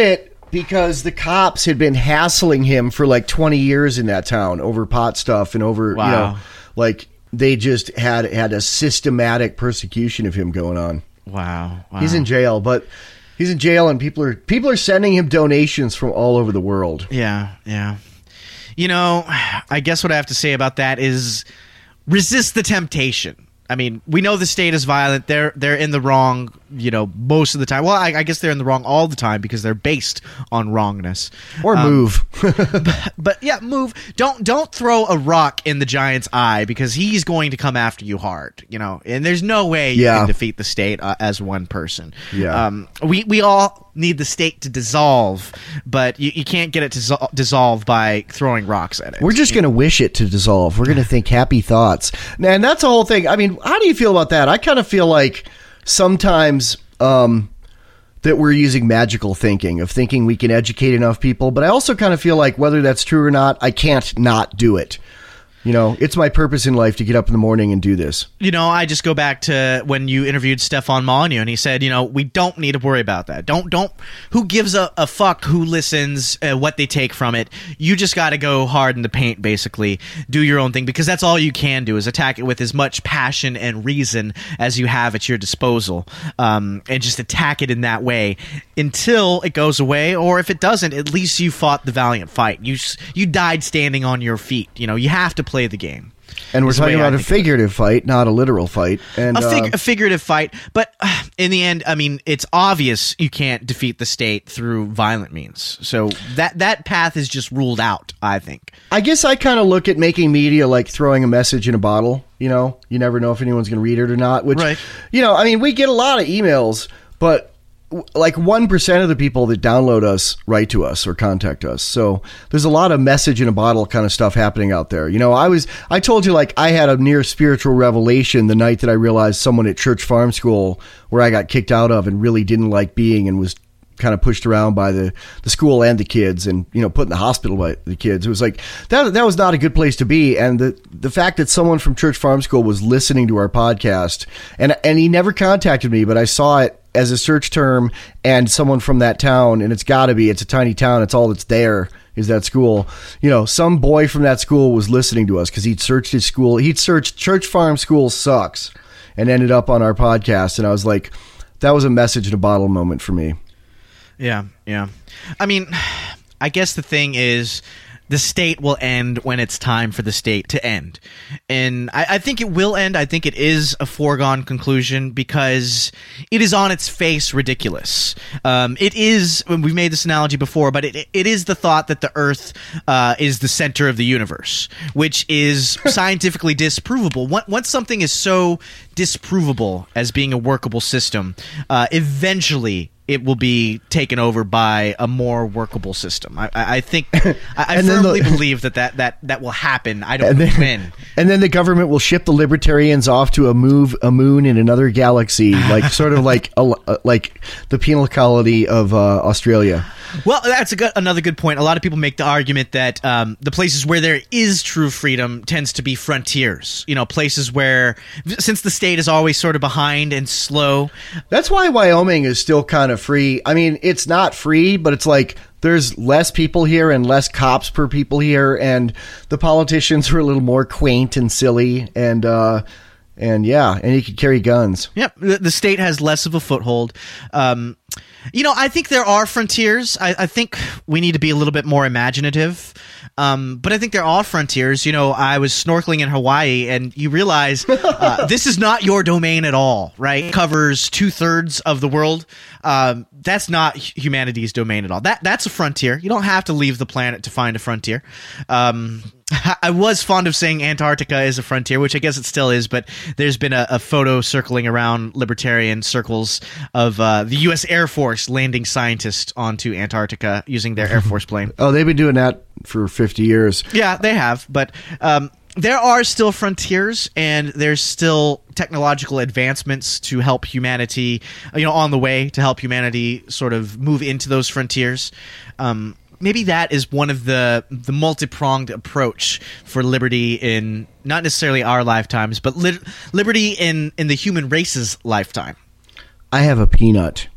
A: because the cops had been hassling him for like twenty years in that town over pot stuff and over,
D: Wow.
A: you know, like they just had had a systematic persecution of him going on.
D: Wow. wow.
A: He's in jail, but he's in jail and people are people are sending him donations from all over the world.
D: Yeah, yeah. You know, I guess what I have to say about that is resist the temptation. I mean, we know the state is violent. They're they're in the wrong, you know, most of the time. Well, I, I guess they're in the wrong all the time because they're based on wrongness.
A: Or
D: Um,
A: move.
D: but, but yeah, move. Don't don't throw a rock in the giant's eye because he's going to come after you hard. You know, and there's no way you
A: Yeah.
D: can defeat the state uh, as one person.
A: Yeah.
D: Um, we we all need the state to dissolve, but you, you can't get it to dissol- dissolve by throwing rocks at it.
A: We're just going to wish it to dissolve. We're going to think happy thoughts. And that's the whole thing. I mean, how do you feel about that? I kind of feel like sometimes um, that we're using magical thinking, of thinking we can educate enough people. But I also kind of feel like whether that's true or not, I can't not do it. You know, it's my purpose in life to get up in the morning and do this.
D: You know, I just go back to when you interviewed Stefan Molyneux, and he said, you know, we don't need to worry about that. Don't, don't, who gives a, a fuck who listens, uh, what they take from it? You just got to go hard in the paint, basically. Do your own thing, because that's all you can do is attack it with as much passion and reason as you have at your disposal. Um, and just attack it in that way until it goes away, or if it doesn't, at least you fought the valiant fight. You, s- you died standing on your feet. You know, you have to play the game.
A: And we're
D: Is the
A: talking
D: way I
A: about a
D: think of it.
A: figurative fight, not a literal fight. And
D: A, fig-
A: uh,
D: a figurative fight, but uh, in the end, I mean, it's obvious you can't defeat the state through violent means. So that that path is just ruled out, I think.
A: I guess I kind of look at making media like throwing a message in a bottle. You know, you never know if anyone's going to read it or not. Which,
D: Right.
A: you know, I mean, we get a lot of emails, but w- like one percent of the people that download us write to us or contact us. So there's a lot of message in a bottle kind of stuff happening out there. You know, I was, I told you like I had a near spiritual revelation the night that I realized someone at Church Farm School, where I got kicked out of and really didn't like being and was kind of pushed around by the, the school and the kids and, you know, put in the hospital by the kids. It was like, that that was not a good place to be. And the, the fact that someone from Church Farm School was listening to our podcast, and, and he never contacted me, but I saw it as a search term and someone from that town, and it's gotta be, it's a tiny town. It's all that's there is that school. You know, some boy from that school was listening to us because he'd searched his school. He'd searched Church Farm School sucks and ended up on our podcast. And I was like, that was a message in a bottle moment for me.
D: Yeah, yeah. I mean, I guess the thing is, the state will end when it's time for the state to end. And I, I think it will end. I think it is a foregone conclusion because it is on its face ridiculous. Um, it is, we've made this analogy before, but it, it is the thought that the Earth uh, is the center of the universe, which is scientifically disprovable. Once once something is so disprovable as being a workable system, uh, eventually it will be taken over by a more workable system. I, I I think I, I
A: And then
D: firmly
A: the-
D: believe that, that that that will happen. I don't
A: And
D: know
A: then,
D: when.
A: and then the government will ship the libertarians off to a move a moon in another galaxy, like sort of like a, like the penal colony of uh, Australia.
D: Well, that's a good, another good point. A lot of people make the argument that um, the places where there is true freedom tends to be frontiers. You know, places where, since the state is always sort of behind and slow.
A: That's why Wyoming is still kind of free. I mean, it's not free, but it's like there's less people here and less cops per people here, and the politicians are a little more quaint and silly, and uh, and yeah, and you can carry guns.
D: Yep, the, the state has less of a foothold. Um, you know, I think there are frontiers. I, I think we need to be a little bit more imaginative. Um, but I think there are frontiers. You know, I was snorkeling in Hawaii, and you realize uh, this is not your domain at all, right? It covers two thirds of the world. Um, that's not humanity's domain at all. That that's a frontier. You don't have to leave the planet to find a frontier. Um, I was fond of saying Antarctica is a frontier, which I guess it still is, but there's been a, a photo circling around libertarian circles of uh, the U S Air Force landing scientists onto Antarctica using their Air Force plane.
A: Oh, they've been doing that for fifty years.
D: Yeah, they have, but um, there are still frontiers, and there's still technological advancements to help humanity, you know, on the way to help humanity sort of move into those frontiers. Um, maybe that is one of the the multi-pronged approach for liberty in not necessarily our lifetimes, but li- liberty in in the human race's lifetime.
A: I have a peanut.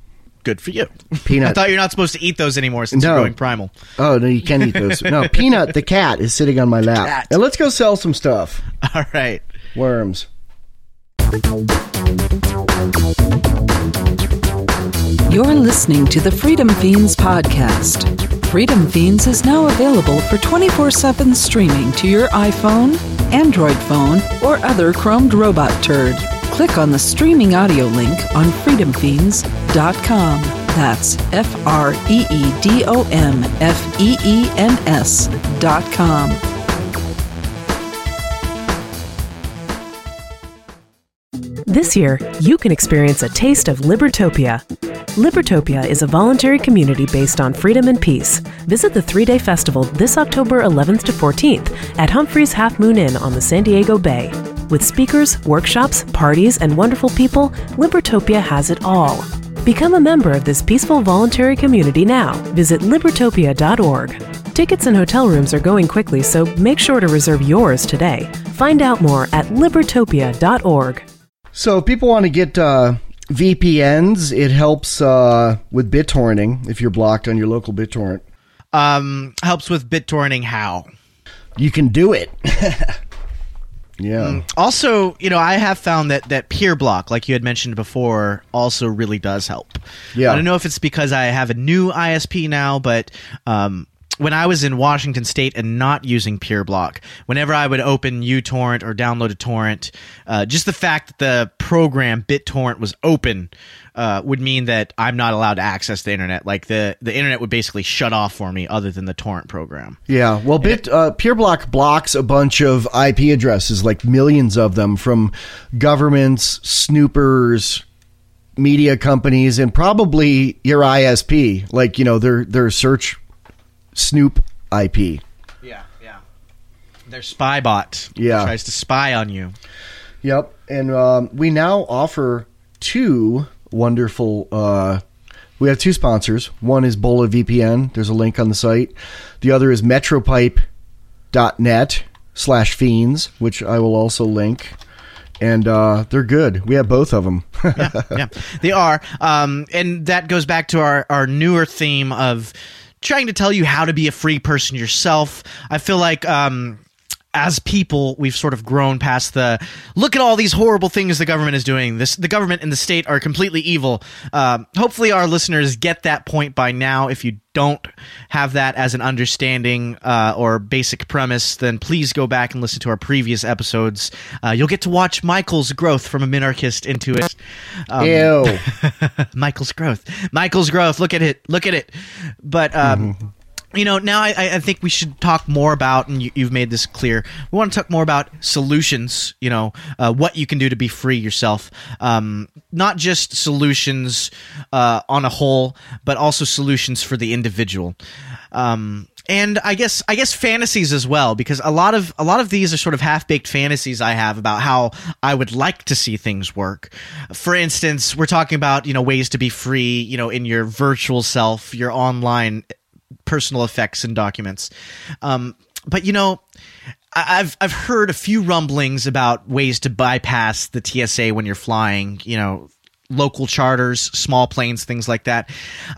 D: good for you.
A: Peanut.
D: I thought you're not supposed to eat those anymore since
A: No.
D: you're going primal.
A: Oh, no, you can't eat those. No, Peanut, the cat, is sitting on my lap.
D: Cat.
A: And let's go sell some stuff.
D: All right.
A: Worms.
B: You're listening to the Freedom Fiends podcast. Freedom Fiends is now available for twenty-four seven streaming to your iPhone, Android phone, or other chromed robot turd. Click on the streaming audio link on freedom fiends dot com. That's F R E E D O M F E E N S dot com.
C: This year, you can experience a taste of Libertopia. Libertopia is a voluntary community based on freedom and peace. Visit the three-day festival this October eleventh to fourteenth at Humphreys Half Moon Inn on the San Diego Bay. With speakers, workshops, parties, and wonderful people, Libertopia has it all. Become a member of this peaceful voluntary community now. Visit libertopia dot org. Tickets and hotel rooms are going quickly, so make sure to reserve yours today. Find out more at libertopia dot org.
A: So if people want to get uh, V P Ns, it helps uh, with BitTorrenting if you're blocked on your local BitTorrent.
D: Um, helps with BitTorrenting how?
A: You can do it. Yeah.
D: Mm. Also, you know, I have found that that PeerBlock, like you had mentioned before, also really does help.
A: Yeah.
D: I don't know if it's because I have a new I S P now, but um, when I was in Washington State and not using PeerBlock, whenever I would open uTorrent or download a torrent, uh, just the fact that the program BitTorrent was open uh, would mean that I'm not allowed to access the internet. Like the, the internet would basically shut off for me other than the torrent program.
A: Yeah, well, Bit uh, PeerBlock blocks a bunch of I P addresses, like millions of them, from governments, snoopers, media companies, and probably your I S P, like, you know, their their search snoop I P.
D: Yeah, yeah. Their spy bot
A: Yeah.
D: tries to spy on you.
A: Yep, and um, we now offer two wonderful. Uh, we have two sponsors. One is Bola V P N. There's a link on the site. The other is metropipe dot net slash fiends, which I will also link. And uh, they're good. We have both of them.
D: yeah, yeah, they are. Um, and that goes back to our, our newer theme of trying to tell you how to be a free person yourself. I feel like um, as people, we've sort of grown past the look at all these horrible things the government is doing. This, the government and the state are completely evil. Um, hopefully our listeners get that point by now. If you don't have that as an understanding uh, or basic premise, then please go back and listen to our previous episodes. Uh, you'll get to watch Michael's growth from a minarchist into it. Um,
A: Ew.
D: Michael's growth. Michael's growth. Look at it. Look at it. But, um, mm-hmm. you know, now I, I think we should talk more about, and you, you've made this clear, we want to talk more about solutions, you know, uh, what you can do to be free yourself. Um, not just solutions uh, on a whole, but also solutions for the individual. Um, and I guess I guess fantasies as well, because a lot of a lot of these are sort of half-baked fantasies I have about how I would like to see things work. For instance, we're talking about, you know, ways to be free, you know, in your virtual self, your online personal effects and documents. Um, but, you know, I've I've heard a few rumblings about ways to bypass the T S A when you're flying, you know, local charters, small planes, things like that.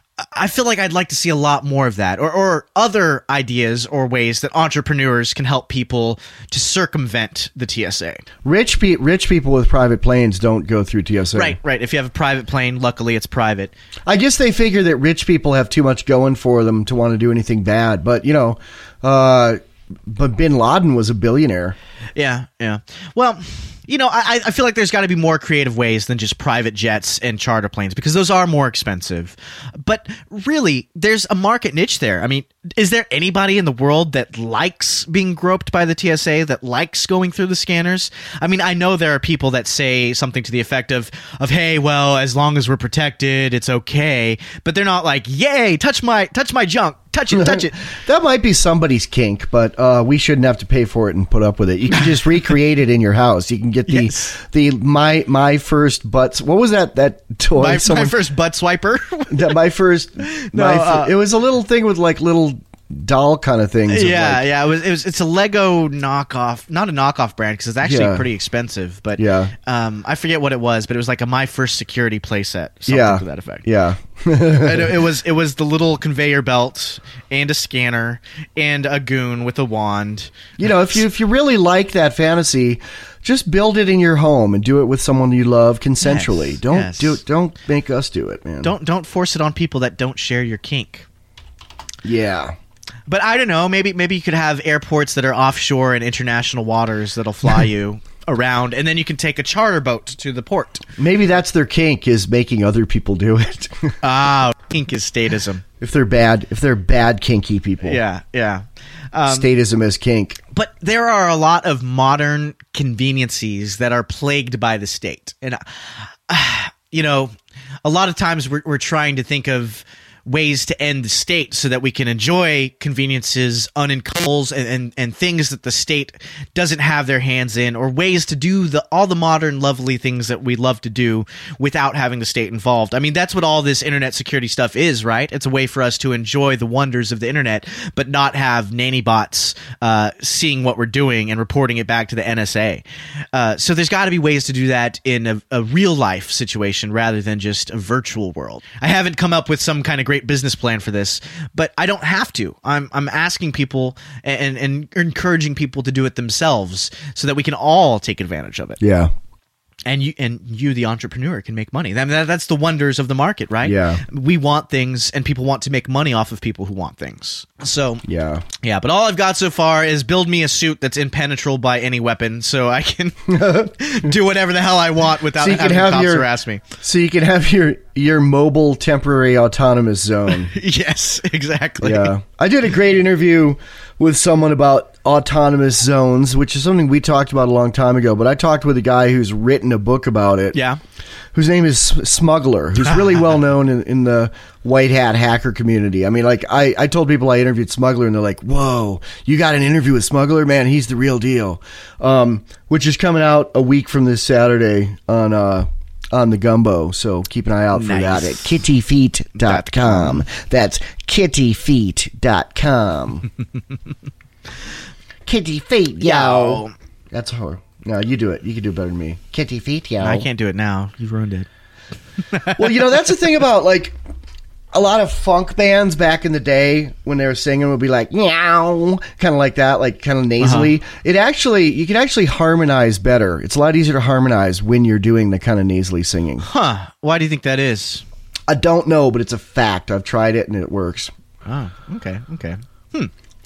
D: I feel like I'd like to see a lot more of that, or, or other ideas or ways that entrepreneurs can help people to circumvent the T S A.
A: Rich pe- rich people with private planes don't go through T S A.
D: Right, right. If you have a private plane, luckily it's private.
A: I guess they figure that rich people have too much going for them to want to do anything bad. But, you know, uh, but Bin Laden was a billionaire.
D: Yeah, yeah. Well, you know, I, I feel like there's got to be more creative ways than just private jets and charter planes, because those are more expensive. But really, there's a market niche there. I mean, is there anybody in the world that likes being groped by the T S A, that likes going through the scanners? I mean, I know there are people that say something to the effect of, of hey, well, as long as we're protected, it's okay. But they're not like, yay, touch my touch my junk. Touch it, touch it.
A: That might be somebody's kink, but uh, we shouldn't have to pay for it and put up with it. You can just recreate it in your house. You can get the
D: Yes.
A: the my my first butts. What was that that toy?
D: My,
A: Someone,
D: my first butt swiper.
A: that my first.
D: No,
A: my fir-
D: uh,
A: it was a little thing with like little doll kind of things.
D: Yeah,
A: like,
D: yeah. It was, it was. It's a Lego knockoff, not a knockoff brand because it's actually
A: Yeah.
D: pretty expensive. But
A: Yeah.
D: um, I forget what it was, but it was like a My First Security playset, something
A: Yeah.
D: to that effect.
A: Yeah.
D: And it, it was it was the little conveyor belt and a scanner and a goon with a wand.
A: You know, if you if you really like that fantasy, just build it in your home and do it with someone you love consensually.
D: Yes,
A: don't
D: yes.
A: do it. Don't make us do it, man.
D: Don't don't force it on people that don't share your kink.
A: Yeah.
D: But I don't know. Maybe maybe you could have airports that are offshore in international waters that'll fly you around, and then you can take a charter boat to the port.
A: Maybe that's their kink, is making other people do it.
D: Ah, kink is statism.
A: if they're bad, if they're bad kinky people.
D: Yeah, yeah. Um,
A: Statism is kink.
D: But there are a lot of modern conveniences that are plagued by the state. And, uh, you know, a lot of times we're, we're trying to think of ways to end the state so that we can enjoy conveniences, unencumbles, and, and, and things that the state doesn't have their hands in, or ways to do the all the modern, lovely things that we love to do without having the state involved. I mean, that's what all this internet security stuff is, right? It's a way for us to enjoy the wonders of the internet, but not have nanny bots uh, seeing what we're doing and reporting it back to the N S A. Uh, so there's got to be ways to do that in a, a real life situation rather than just a virtual world. I haven't come up with some kind of great business plan for this, but I don't have to. I'm I'm asking people and, and encouraging people to do it themselves so that we can all take advantage of it.
A: Yeah.
D: And you and you, the entrepreneur, can make money. I mean, that, that's the wonders of the market, right?
A: Yeah.
D: We want things, and people want to make money off of people who want things. So
A: Yeah.
D: yeah, but all I've got so far is build me a suit that's impenetrable by any weapon, so I can do whatever the hell I want without
A: So you can
D: having
A: have
D: cops
A: your-
D: harass me.
A: So you can have your your mobile temporary autonomous zone.
D: Yes, exactly.
A: Yeah. I did a great interview with someone about autonomous zones, which is something we talked about a long time ago, but I talked with a guy who's written a book about it.
D: Yeah.
A: Whose name is Smuggler, who's really well known in, in the white hat hacker community. I mean, like, I, I told people I interviewed Smuggler, and they're like, whoa, you got an interview with Smuggler? Man, he's the real deal. Um, which is coming out a week from this Saturday on uh, on the Gumbo, so keep an eye out for
D: Nice.
A: that at kitty feet dot com. That's kitty feet dot com. Kitty feet, yo.
D: Yo.
A: That's her. No, you do it. You can do it better than me. Kitty feet, yo.
D: I can't do it now. You've ruined it.
A: Well, you know, that's the thing about, like, a lot of funk bands back in the day when they were singing would be like, meow, kind of like that, like kind of nasally.
D: Uh-huh.
A: It actually, you can actually harmonize better. It's a lot easier to harmonize when you're doing the kind of nasally singing.
D: Huh. Why do you think that is?
A: I don't know, but it's a fact. I've tried it and it works.
D: Oh, okay, okay. Hmm.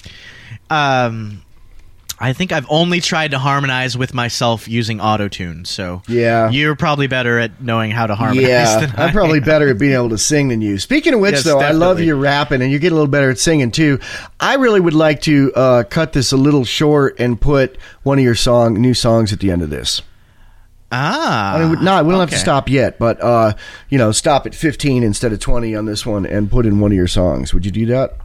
D: Um, I think I've only tried to harmonize with myself using autotune, so
A: Yeah.
D: you're probably better at knowing how to harmonize
A: Yeah,
D: than I
A: I'm probably
D: am.
A: better at being able to sing than you. Speaking of which,
D: Yes,
A: though, I love
D: definitely.
A: your rapping, and you get a little better at singing, too. I really would like to uh, cut this a little short and put one of your song new songs at the end of this.
D: Ah.
A: I mean, no, we don't have to
D: okay.
A: stop yet, but, uh, you know, stop at fifteen instead of twenty on this one and put in one of your songs. Would you do that?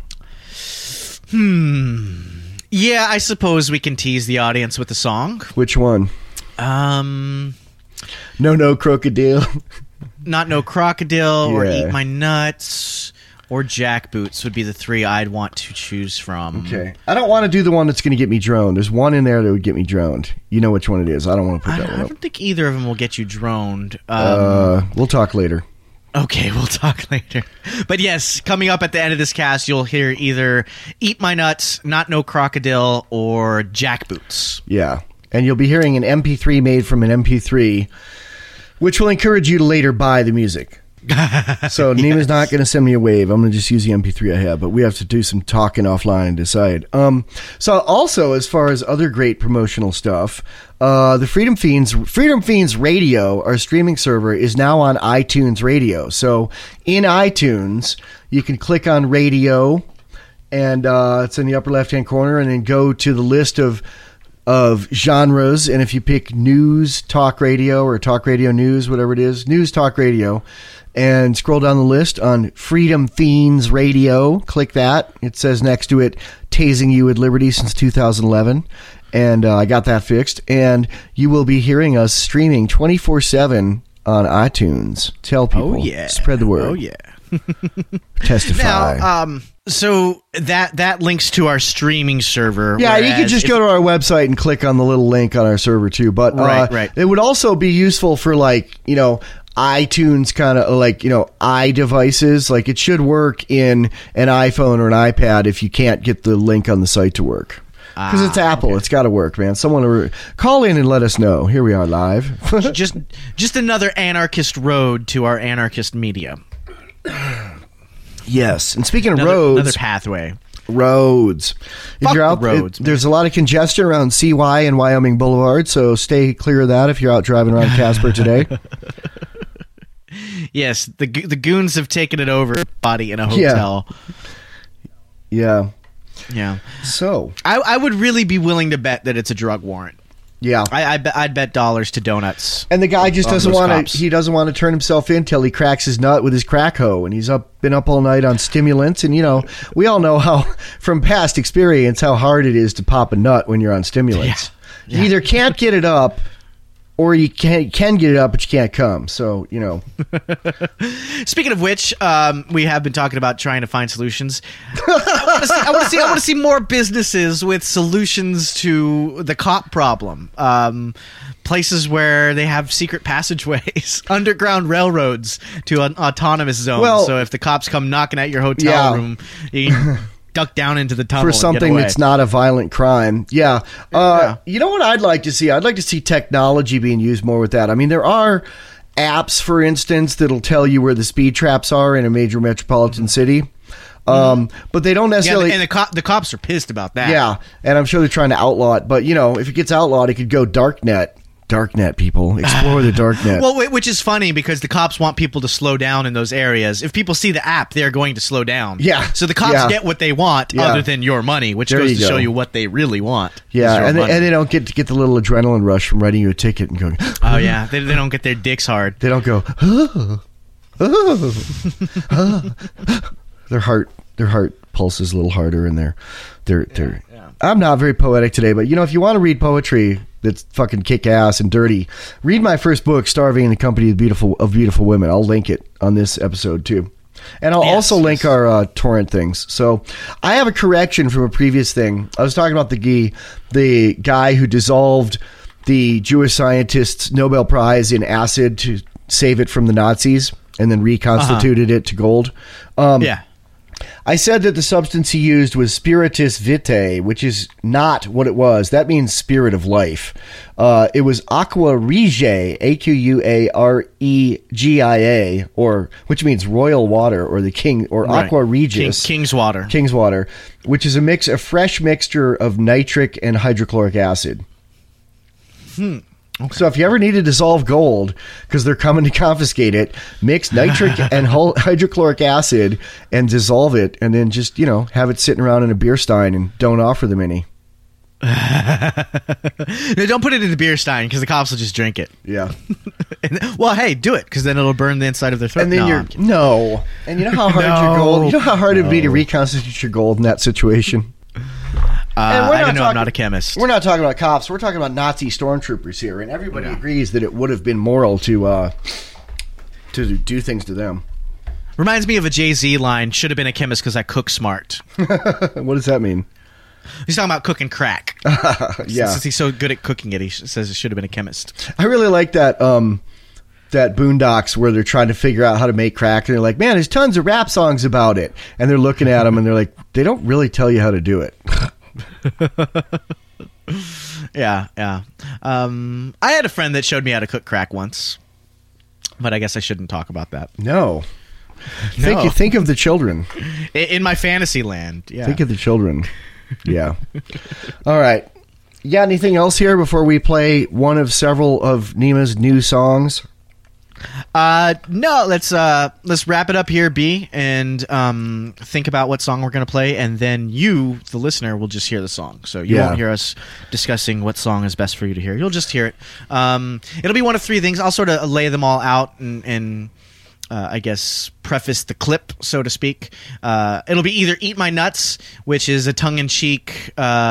D: Yeah, I suppose we can tease the audience with a song.
A: Which one?
D: Um,
A: No, no, Crocodile.
D: not No Crocodile or
A: Yeah.
D: Eat My Nuts or Jackboots would be the three I'd want to choose from.
A: Okay. I don't want to do the one that's going to get me droned. There's one in there that would get me droned. You know which one it is. I don't want to put
D: I,
A: that
D: I
A: one up.
D: don't think either of them will get you droned. Um,
A: Uh, we'll talk later.
D: Okay, we'll talk later. But yes, coming up at the end of this cast, you'll hear either Eat My Nuts, Not No Crocodile, or Jackboots.
A: Yeah. And you'll be hearing an M P three made from an M P three, which will encourage you to later buy the music. So Nima's not going to send me a wave. I'm going to just use the M P three I have, but we have to do some talking offline and decide. Um, so also, as far as other great promotional stuff, uh, the Freedom Fiends, Freedom Fiends Radio, our streaming server, is now on iTunes Radio. So in iTunes, you can click on radio, and uh, it's in the upper left-hand corner, and then go to the list of of genres, and if you pick news talk radio or talk radio news, whatever it is, news talk radio, and scroll down the list on Freedom Fiends Radio, click that. It says next to it, tasing you at liberty since two thousand eleven, and uh, I got that fixed, and you will be hearing us streaming twenty-four seven on iTunes. Tell people.
D: Oh, yeah.
A: Spread the word.
D: Oh, yeah.
A: Testify.
D: Now, um, so that that links to our streaming server.
A: Yeah, you can just
D: if,
A: go to our website and click on the little link on our server too. But uh,
D: Right, right.
A: it would also be useful for like, you know, iTunes kind of like, you know, iDevices. Like it should work in an iPhone or an iPad if you can't get the link on the site to work. Because it's
D: Ah,
A: Apple.
D: okay.
A: It's got to work, man. Someone re- call in and let us know. Here we are live.
D: just just another anarchist road to our anarchist media.
A: Yes. And speaking of
D: Another,
A: roads,
D: another pathway.
A: roads. If
D: Fuck
A: you're
D: the
A: out,
D: roads,
A: it- there's a lot of congestion around C Y and Wyoming Boulevard, so stay clear of that if you're out driving around Casper today.
D: Yes, the go- the goons have taken it over. Body in a hotel.
A: Yeah.
D: Yeah.
A: So,
D: I, I would really be willing to bet that it's a drug warrant.
A: yeah.
D: I, I bet I'd bet dollars to donuts.
A: And the guy just
D: on
A: doesn't
D: those
A: want
D: cops.
A: to. He doesn't want to turn himself in till he cracks his nut with his crack hoe, and he's up, been up all night on stimulants. And you know, we all know how, from past experience, how hard it is to pop a nut when you're on stimulants.
D: Yeah.
A: You either can't get it up, or you can can get it up, but you can't come. So you know,
D: Speaking of which, um, we have been talking about trying to find solutions. I want to see. I want to see. I want to see more businesses with solutions to the cop problem. Um, places where they have secret passageways, underground railroads to an autonomous zone.
A: Well-
D: so if the cops come knocking at your hotel
A: Yeah.
D: room, you can duck down into the tunnel
A: for
D: and get
A: something
D: away.
A: that's not a violent crime. Yeah. Uh,
D: Yeah.
A: You know what I'd like to see? I'd like to see technology being used more with that. I mean, there are apps, for instance, that'll tell you where the speed traps are in a major metropolitan city. Um, but they don't
D: Yeah,
A: necessarily.
D: and the cop, the cops are pissed about that.
A: Yeah, and I'm sure they're trying to outlaw it. But, you know, if it gets outlawed, it could go darknet. Darknet, people. Explore the darknet.
D: Well, wh- which is funny because the cops want people to slow down in those areas. If people see the app, they're going to slow down.
A: Yeah.
D: So the cops
A: Yeah.
D: get what they want,
A: Yeah.
D: other than your money, which
A: There
D: goes
A: you
D: to show
A: go.
D: you what they really want. is
A: yeah,
D: your
A: and they,
D: money.
A: and they don't get to get the little adrenaline rush from writing you a ticket and going,
D: oh yeah, they, they don't get their dicks hard.
A: they don't go, oh, oh, oh. Their heart, their heart pulses a little harder, and they're, they're, they're.
D: yeah.
A: I'm not very poetic today, but you know, if you want to read poetry that's fucking kick ass and dirty, read my first book, "Starving in the Company of Beautiful of Beautiful Women." I'll link it on this episode too, and I'll
D: Yes,
A: also link
D: yes.
A: our uh, torrent things. So I have a correction from a previous thing. I was talking about the guy, the guy who dissolved the Jewish scientist's Nobel Prize in acid to save it from the Nazis, and then reconstituted it to gold. Um,
D: Yeah.
A: I said that the substance he used was spiritus vitae, which is not what it was. That means spirit of life. Uh, it was aqua regiae, A Q U A R E G I A, or which means royal water, or the king, or
D: Right.
A: aqua regis,
D: King, King's water.
A: king's water, which is a mix, a fresh mixture of nitric and hydrochloric acid.
D: Hmm.
A: So if you ever need to dissolve gold because they're coming to confiscate it, mix nitric and hol- hydrochloric acid and dissolve it, and then just, you know, have it sitting around in a beer stein and don't offer them any.
D: No, don't put it in the beer stein because the cops will just drink it.
A: Yeah.
D: And, well, hey, do it because then it'll burn the inside of their throat.
A: And then
D: No,
A: you're
D: I'm kidding.
A: no. And you know how hard your
D: No.
A: gold, you know how hard it would be to reconstitute your gold in that situation.
D: Uh,
A: And we're
D: I
A: not
D: don't know. I'm
A: talking-
D: not a chemist.
A: We're not talking about cops. We're talking about Nazi stormtroopers here, and everybody agrees that it would have been moral to uh, to do things to them.
D: Reminds me of a Jay-Z line. Should have been a chemist because I cook smart.
A: What does that mean?
D: He's talking about cooking crack.
A: Yeah.
D: Since he's so good at cooking it, he sh- says it should have been a chemist.
A: I really like that um that Boondocks where they're trying to figure out how to make crack, and they're like, man, there's tons of rap songs about it, and they're looking at them and they're like, they don't really tell you how to do it.
D: Yeah, yeah. Um, I had a friend that showed me how to cook crack once, but I guess I shouldn't talk about that.
A: No.
D: No.
A: Think think of the children.
D: In, in my fantasy land, yeah.
A: Think of the children. Yeah. All right. You got anything else here before we play one of several of Nima's new songs?
D: Uh, no, let's uh, let's wrap it up here, B, and um, think about what song we're gonna play, and then you, the listener, will just hear the song. So you
A: Yeah.
D: won't hear us discussing what song is best for you to hear. You'll just hear it. Um, it'll be one of three things. I'll sort of lay them all out and. and Uh, I guess, preface the clip, so to speak. Uh, it'll be either Eat My Nuts, which is a tongue-in-cheek uh,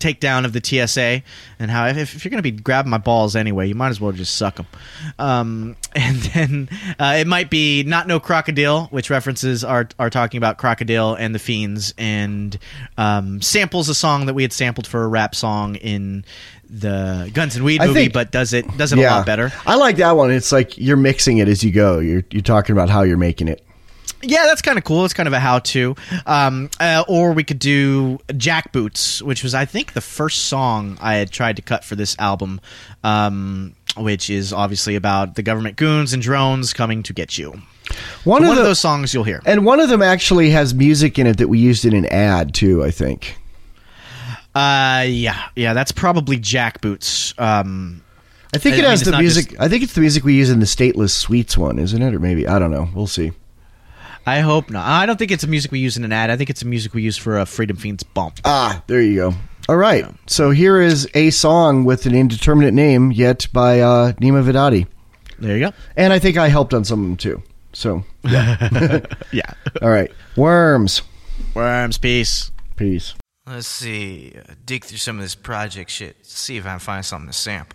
D: takedown of the T S A and how if, if you're going to be grabbing my balls anyway, you might as well just suck them. Um, and then uh, it might be Not No Crocodile, which references are are talking about Crocodile and the Fiends, and um, samples a song that we had sampled for a rap song in the Guns and Weed
A: I
D: movie,
A: think,
D: but does it does it
A: yeah,
D: a lot better.
A: I like that one. It's like you're mixing it as you go. You're you're talking about how you're making it.
D: Yeah, that's kind of cool. It's kind of a how-to. Um, uh, or we could do Jackboots, which was, I think, the first song I had tried to cut for this album, um, which is obviously about the government goons and drones coming to get you.
A: One,
D: so
A: of,
D: one
A: the,
D: of those songs you'll hear.
A: And one of them actually has music in it that we used in an ad, too, I think.
D: Uh, yeah. Yeah, that's probably Jackboots. Um,
A: I think
D: I
A: it
D: mean,
A: has
D: it's
A: the
D: not
A: music.
D: just-
A: I think it's the music we use in the Stateless Sweets one, isn't it? Or maybe. I don't know. We'll see.
D: I hope not. I don't think it's a music we use in an ad. I think it's a music we use for a Freedom Fiends bump.
A: Ah, there you go. All right. So here is a song with an indeterminate name, yet by uh, Nima Vidadi.
D: There you go.
A: And I think I helped on some of them, too. So, yeah.
D: Yeah.
A: All right. Worms.
D: Worms, peace.
A: Peace.
E: Let's see. Uh, dig through some of this project shit. See if I can find something to sample.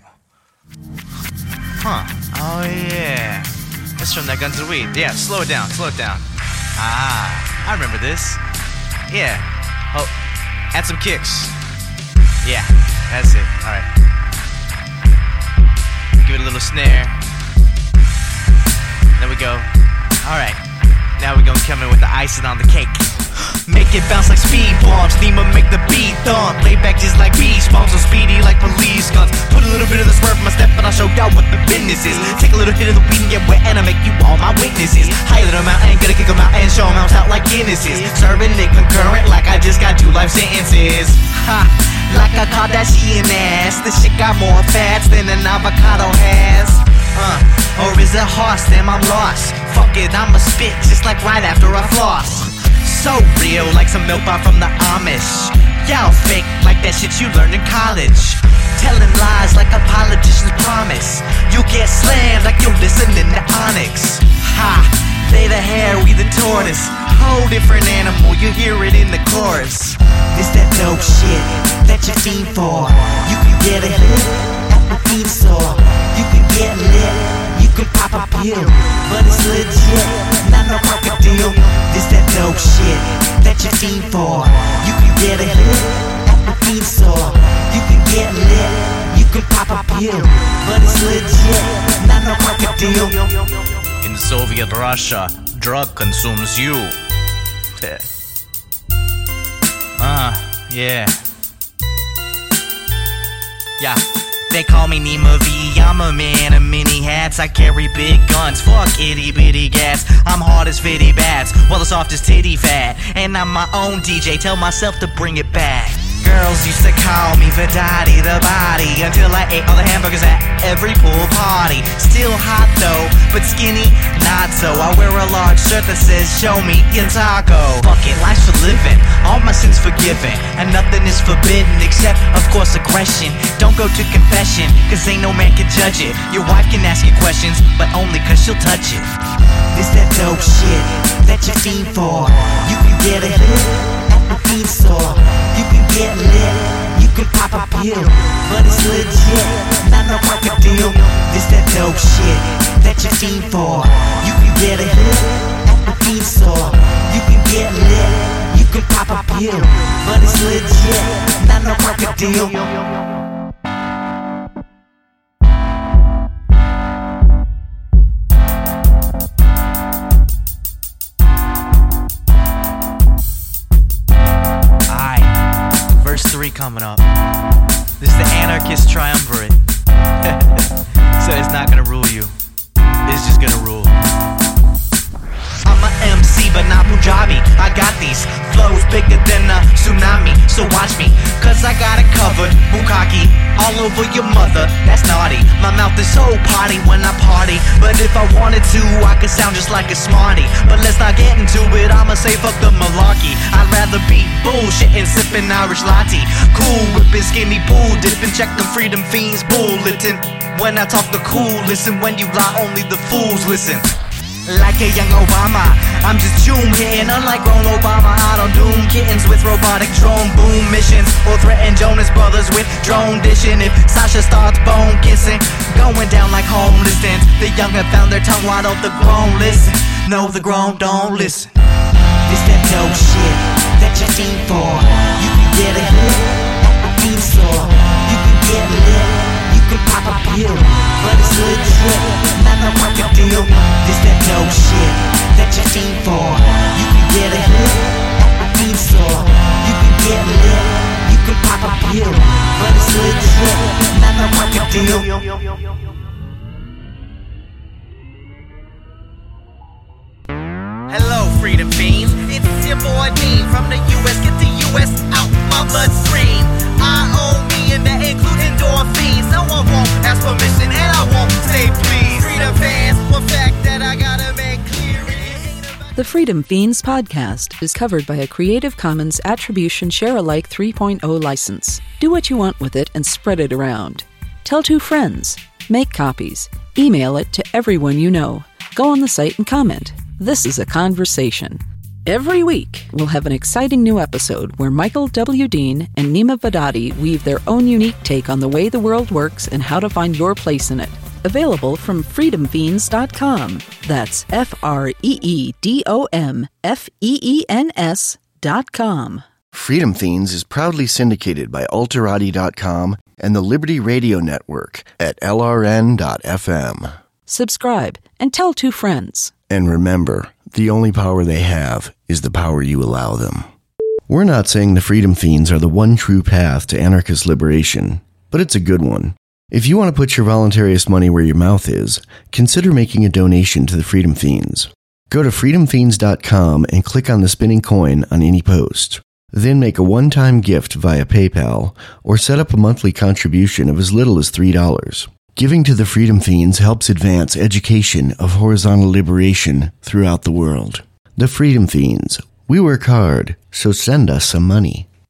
E: Huh. Oh, yeah. That's from that Guns and Weed. Yeah, slow it down. Slow it down. Ah, I remember this. Yeah. Oh, add some kicks. Yeah, that's it. All right. Give it a little snare. There we go. All right. Now we're gonna come in with the icing on the cake. Make it bounce like speed bombs. Nima make the beat thump. Lay back just like beach bombs. So speedy like police guns. Put a little bit of the swerve in my step, but I'll show y'all what the business is. Take a little hit of the weed and get wet, and I make you all my witnesses. Highlight them out and gonna kick them out and show them out like Guinnesses. Serving it concurrent like I just got two life sentences. Ha! Like a Kardashian ass. This shit got more fats than an avocado has. Uh, or is it horse? Damn, I'm lost. Fuck it, I'ma spit just like right after I floss. So real, like some milk bar from the Amish. Y'all fake like that shit you learned in college. Telling lies like a politician's promise. You get slammed like you're listening to Onyx. Ha! They the hare, we the tortoise. Whole different animal, you hear it in the chorus. This that dope shit that you fiend for. You can get a hit at the feed store. You can get lit, you can pop a pill, but it's legit, not no crocodile. This that dope shit that you fiend for. You can get a hit at the feed store. You can get lit, you can pop a pill, but it's legit, not no crocodile. In Soviet Russia, drug consumes you. Ah, uh, yeah. Yeah. They call me Nima V, I'm a man of many hats. I carry big guns, fuck itty bitty gats. I'm hard as fitty bats, well as soft as titty fat. And I'm my own D J, tell myself to bring it back. Girls used to call me Vidadi the body, until I ate all the hamburgers at every pool party. Still hot though, but skinny, not so. I wear a large shirt that says show me your taco. Fuck it, life's for living, all my sins forgiven, and nothing is forbidden except of course aggression. Don't go to confession, cause ain't no man can judge it. Your wife can ask you questions, but only cause she'll touch it. This that dope shit that you fiend for. You can get a hit at the feed store. You can get lit, you can pop a pill, but it's legit, not no crocodile. This that dope shit that you fiend for. You can get a hit at the feed store. You can get lit, you can pop a pill, but it's legit, not no crocodile. Three coming up. This is the Anarchist Triumvirate. So it's not gonna rule you. It's just gonna rule. I'm a M C but not Punjabi. I got these flows bigger than a tsunami. So watch me, cause I got it covered. Bukkake all over your mother, that's naughty. My mouth is so potty when I party, but if I wanted to, I could sound just like a smarty. But let's not get into it, I'ma say fuck the malarkey. I'd rather be bullshitting, sipping Irish latte, cool whipping, skinny pool dipping, check the Freedom Fiends bulletin. When I talk the cool, listen. When you lie, only the fools listen. Like a young Obama, I'm just Joom hitting. Unlike grown Obama, I don't doom kittens. aliens with robotic drone boom missions, or threaten Jonas Brothers with drone dishing. If Sasha starts bone kissing, going down like homelessness. The young have found their tongue, why don't the grown listen? No, the grown don't listen. This that dope shit that you fiend for. You can get a hit at the fiend store. You can get lit, you can pop a pill, but it's legit, not a record deal. This that dope shit that you fiend for. You can get a hit at the fiend store. You can get lit, you can pop a pill, but it's legit, not a record deal. Hello, Freedom Fiends. It's your boy Dean from the U S. Get the U S out my bloodstream. I owe me and that includes endorphins. No one won't ask permission and I won't say please. Freedom fans, one fact that I gotta make clear.
B: The Freedom Fiends podcast is covered by a Creative Commons Attribution Share-alike three point oh license. Do what you want with it and spread it around. Tell two friends. Make copies. Email it to everyone you know. Go on the site and comment. This is a conversation. Every week, we'll have an exciting new episode where Michael W. Dean and Nima Vadadi weave their own unique take on the way the world works and how to find your place in it. Available from freedom fiends dot com. That's F R E E D O M F E E N S dot com.
A: Freedom Fiends is proudly syndicated by Alterati dot com and the Liberty Radio Network at L R N dot F M.
B: Subscribe and tell two friends.
A: And remember, the only power they have is the power you allow them. We're not saying the Freedom Fiends are the one true path to anarchist liberation, but it's a good one. If you want to put your voluntarist money where your mouth is, consider making a donation to the Freedom Fiends. Go to freedom fiends dot com and click on the spinning coin on any post. Then make a one-time gift via PayPal or set up a monthly contribution of as little as three dollars. Giving to the Freedom Fiends helps advance education of horizontal liberation throughout the world. The Freedom Fiends. We work hard, so send us some money.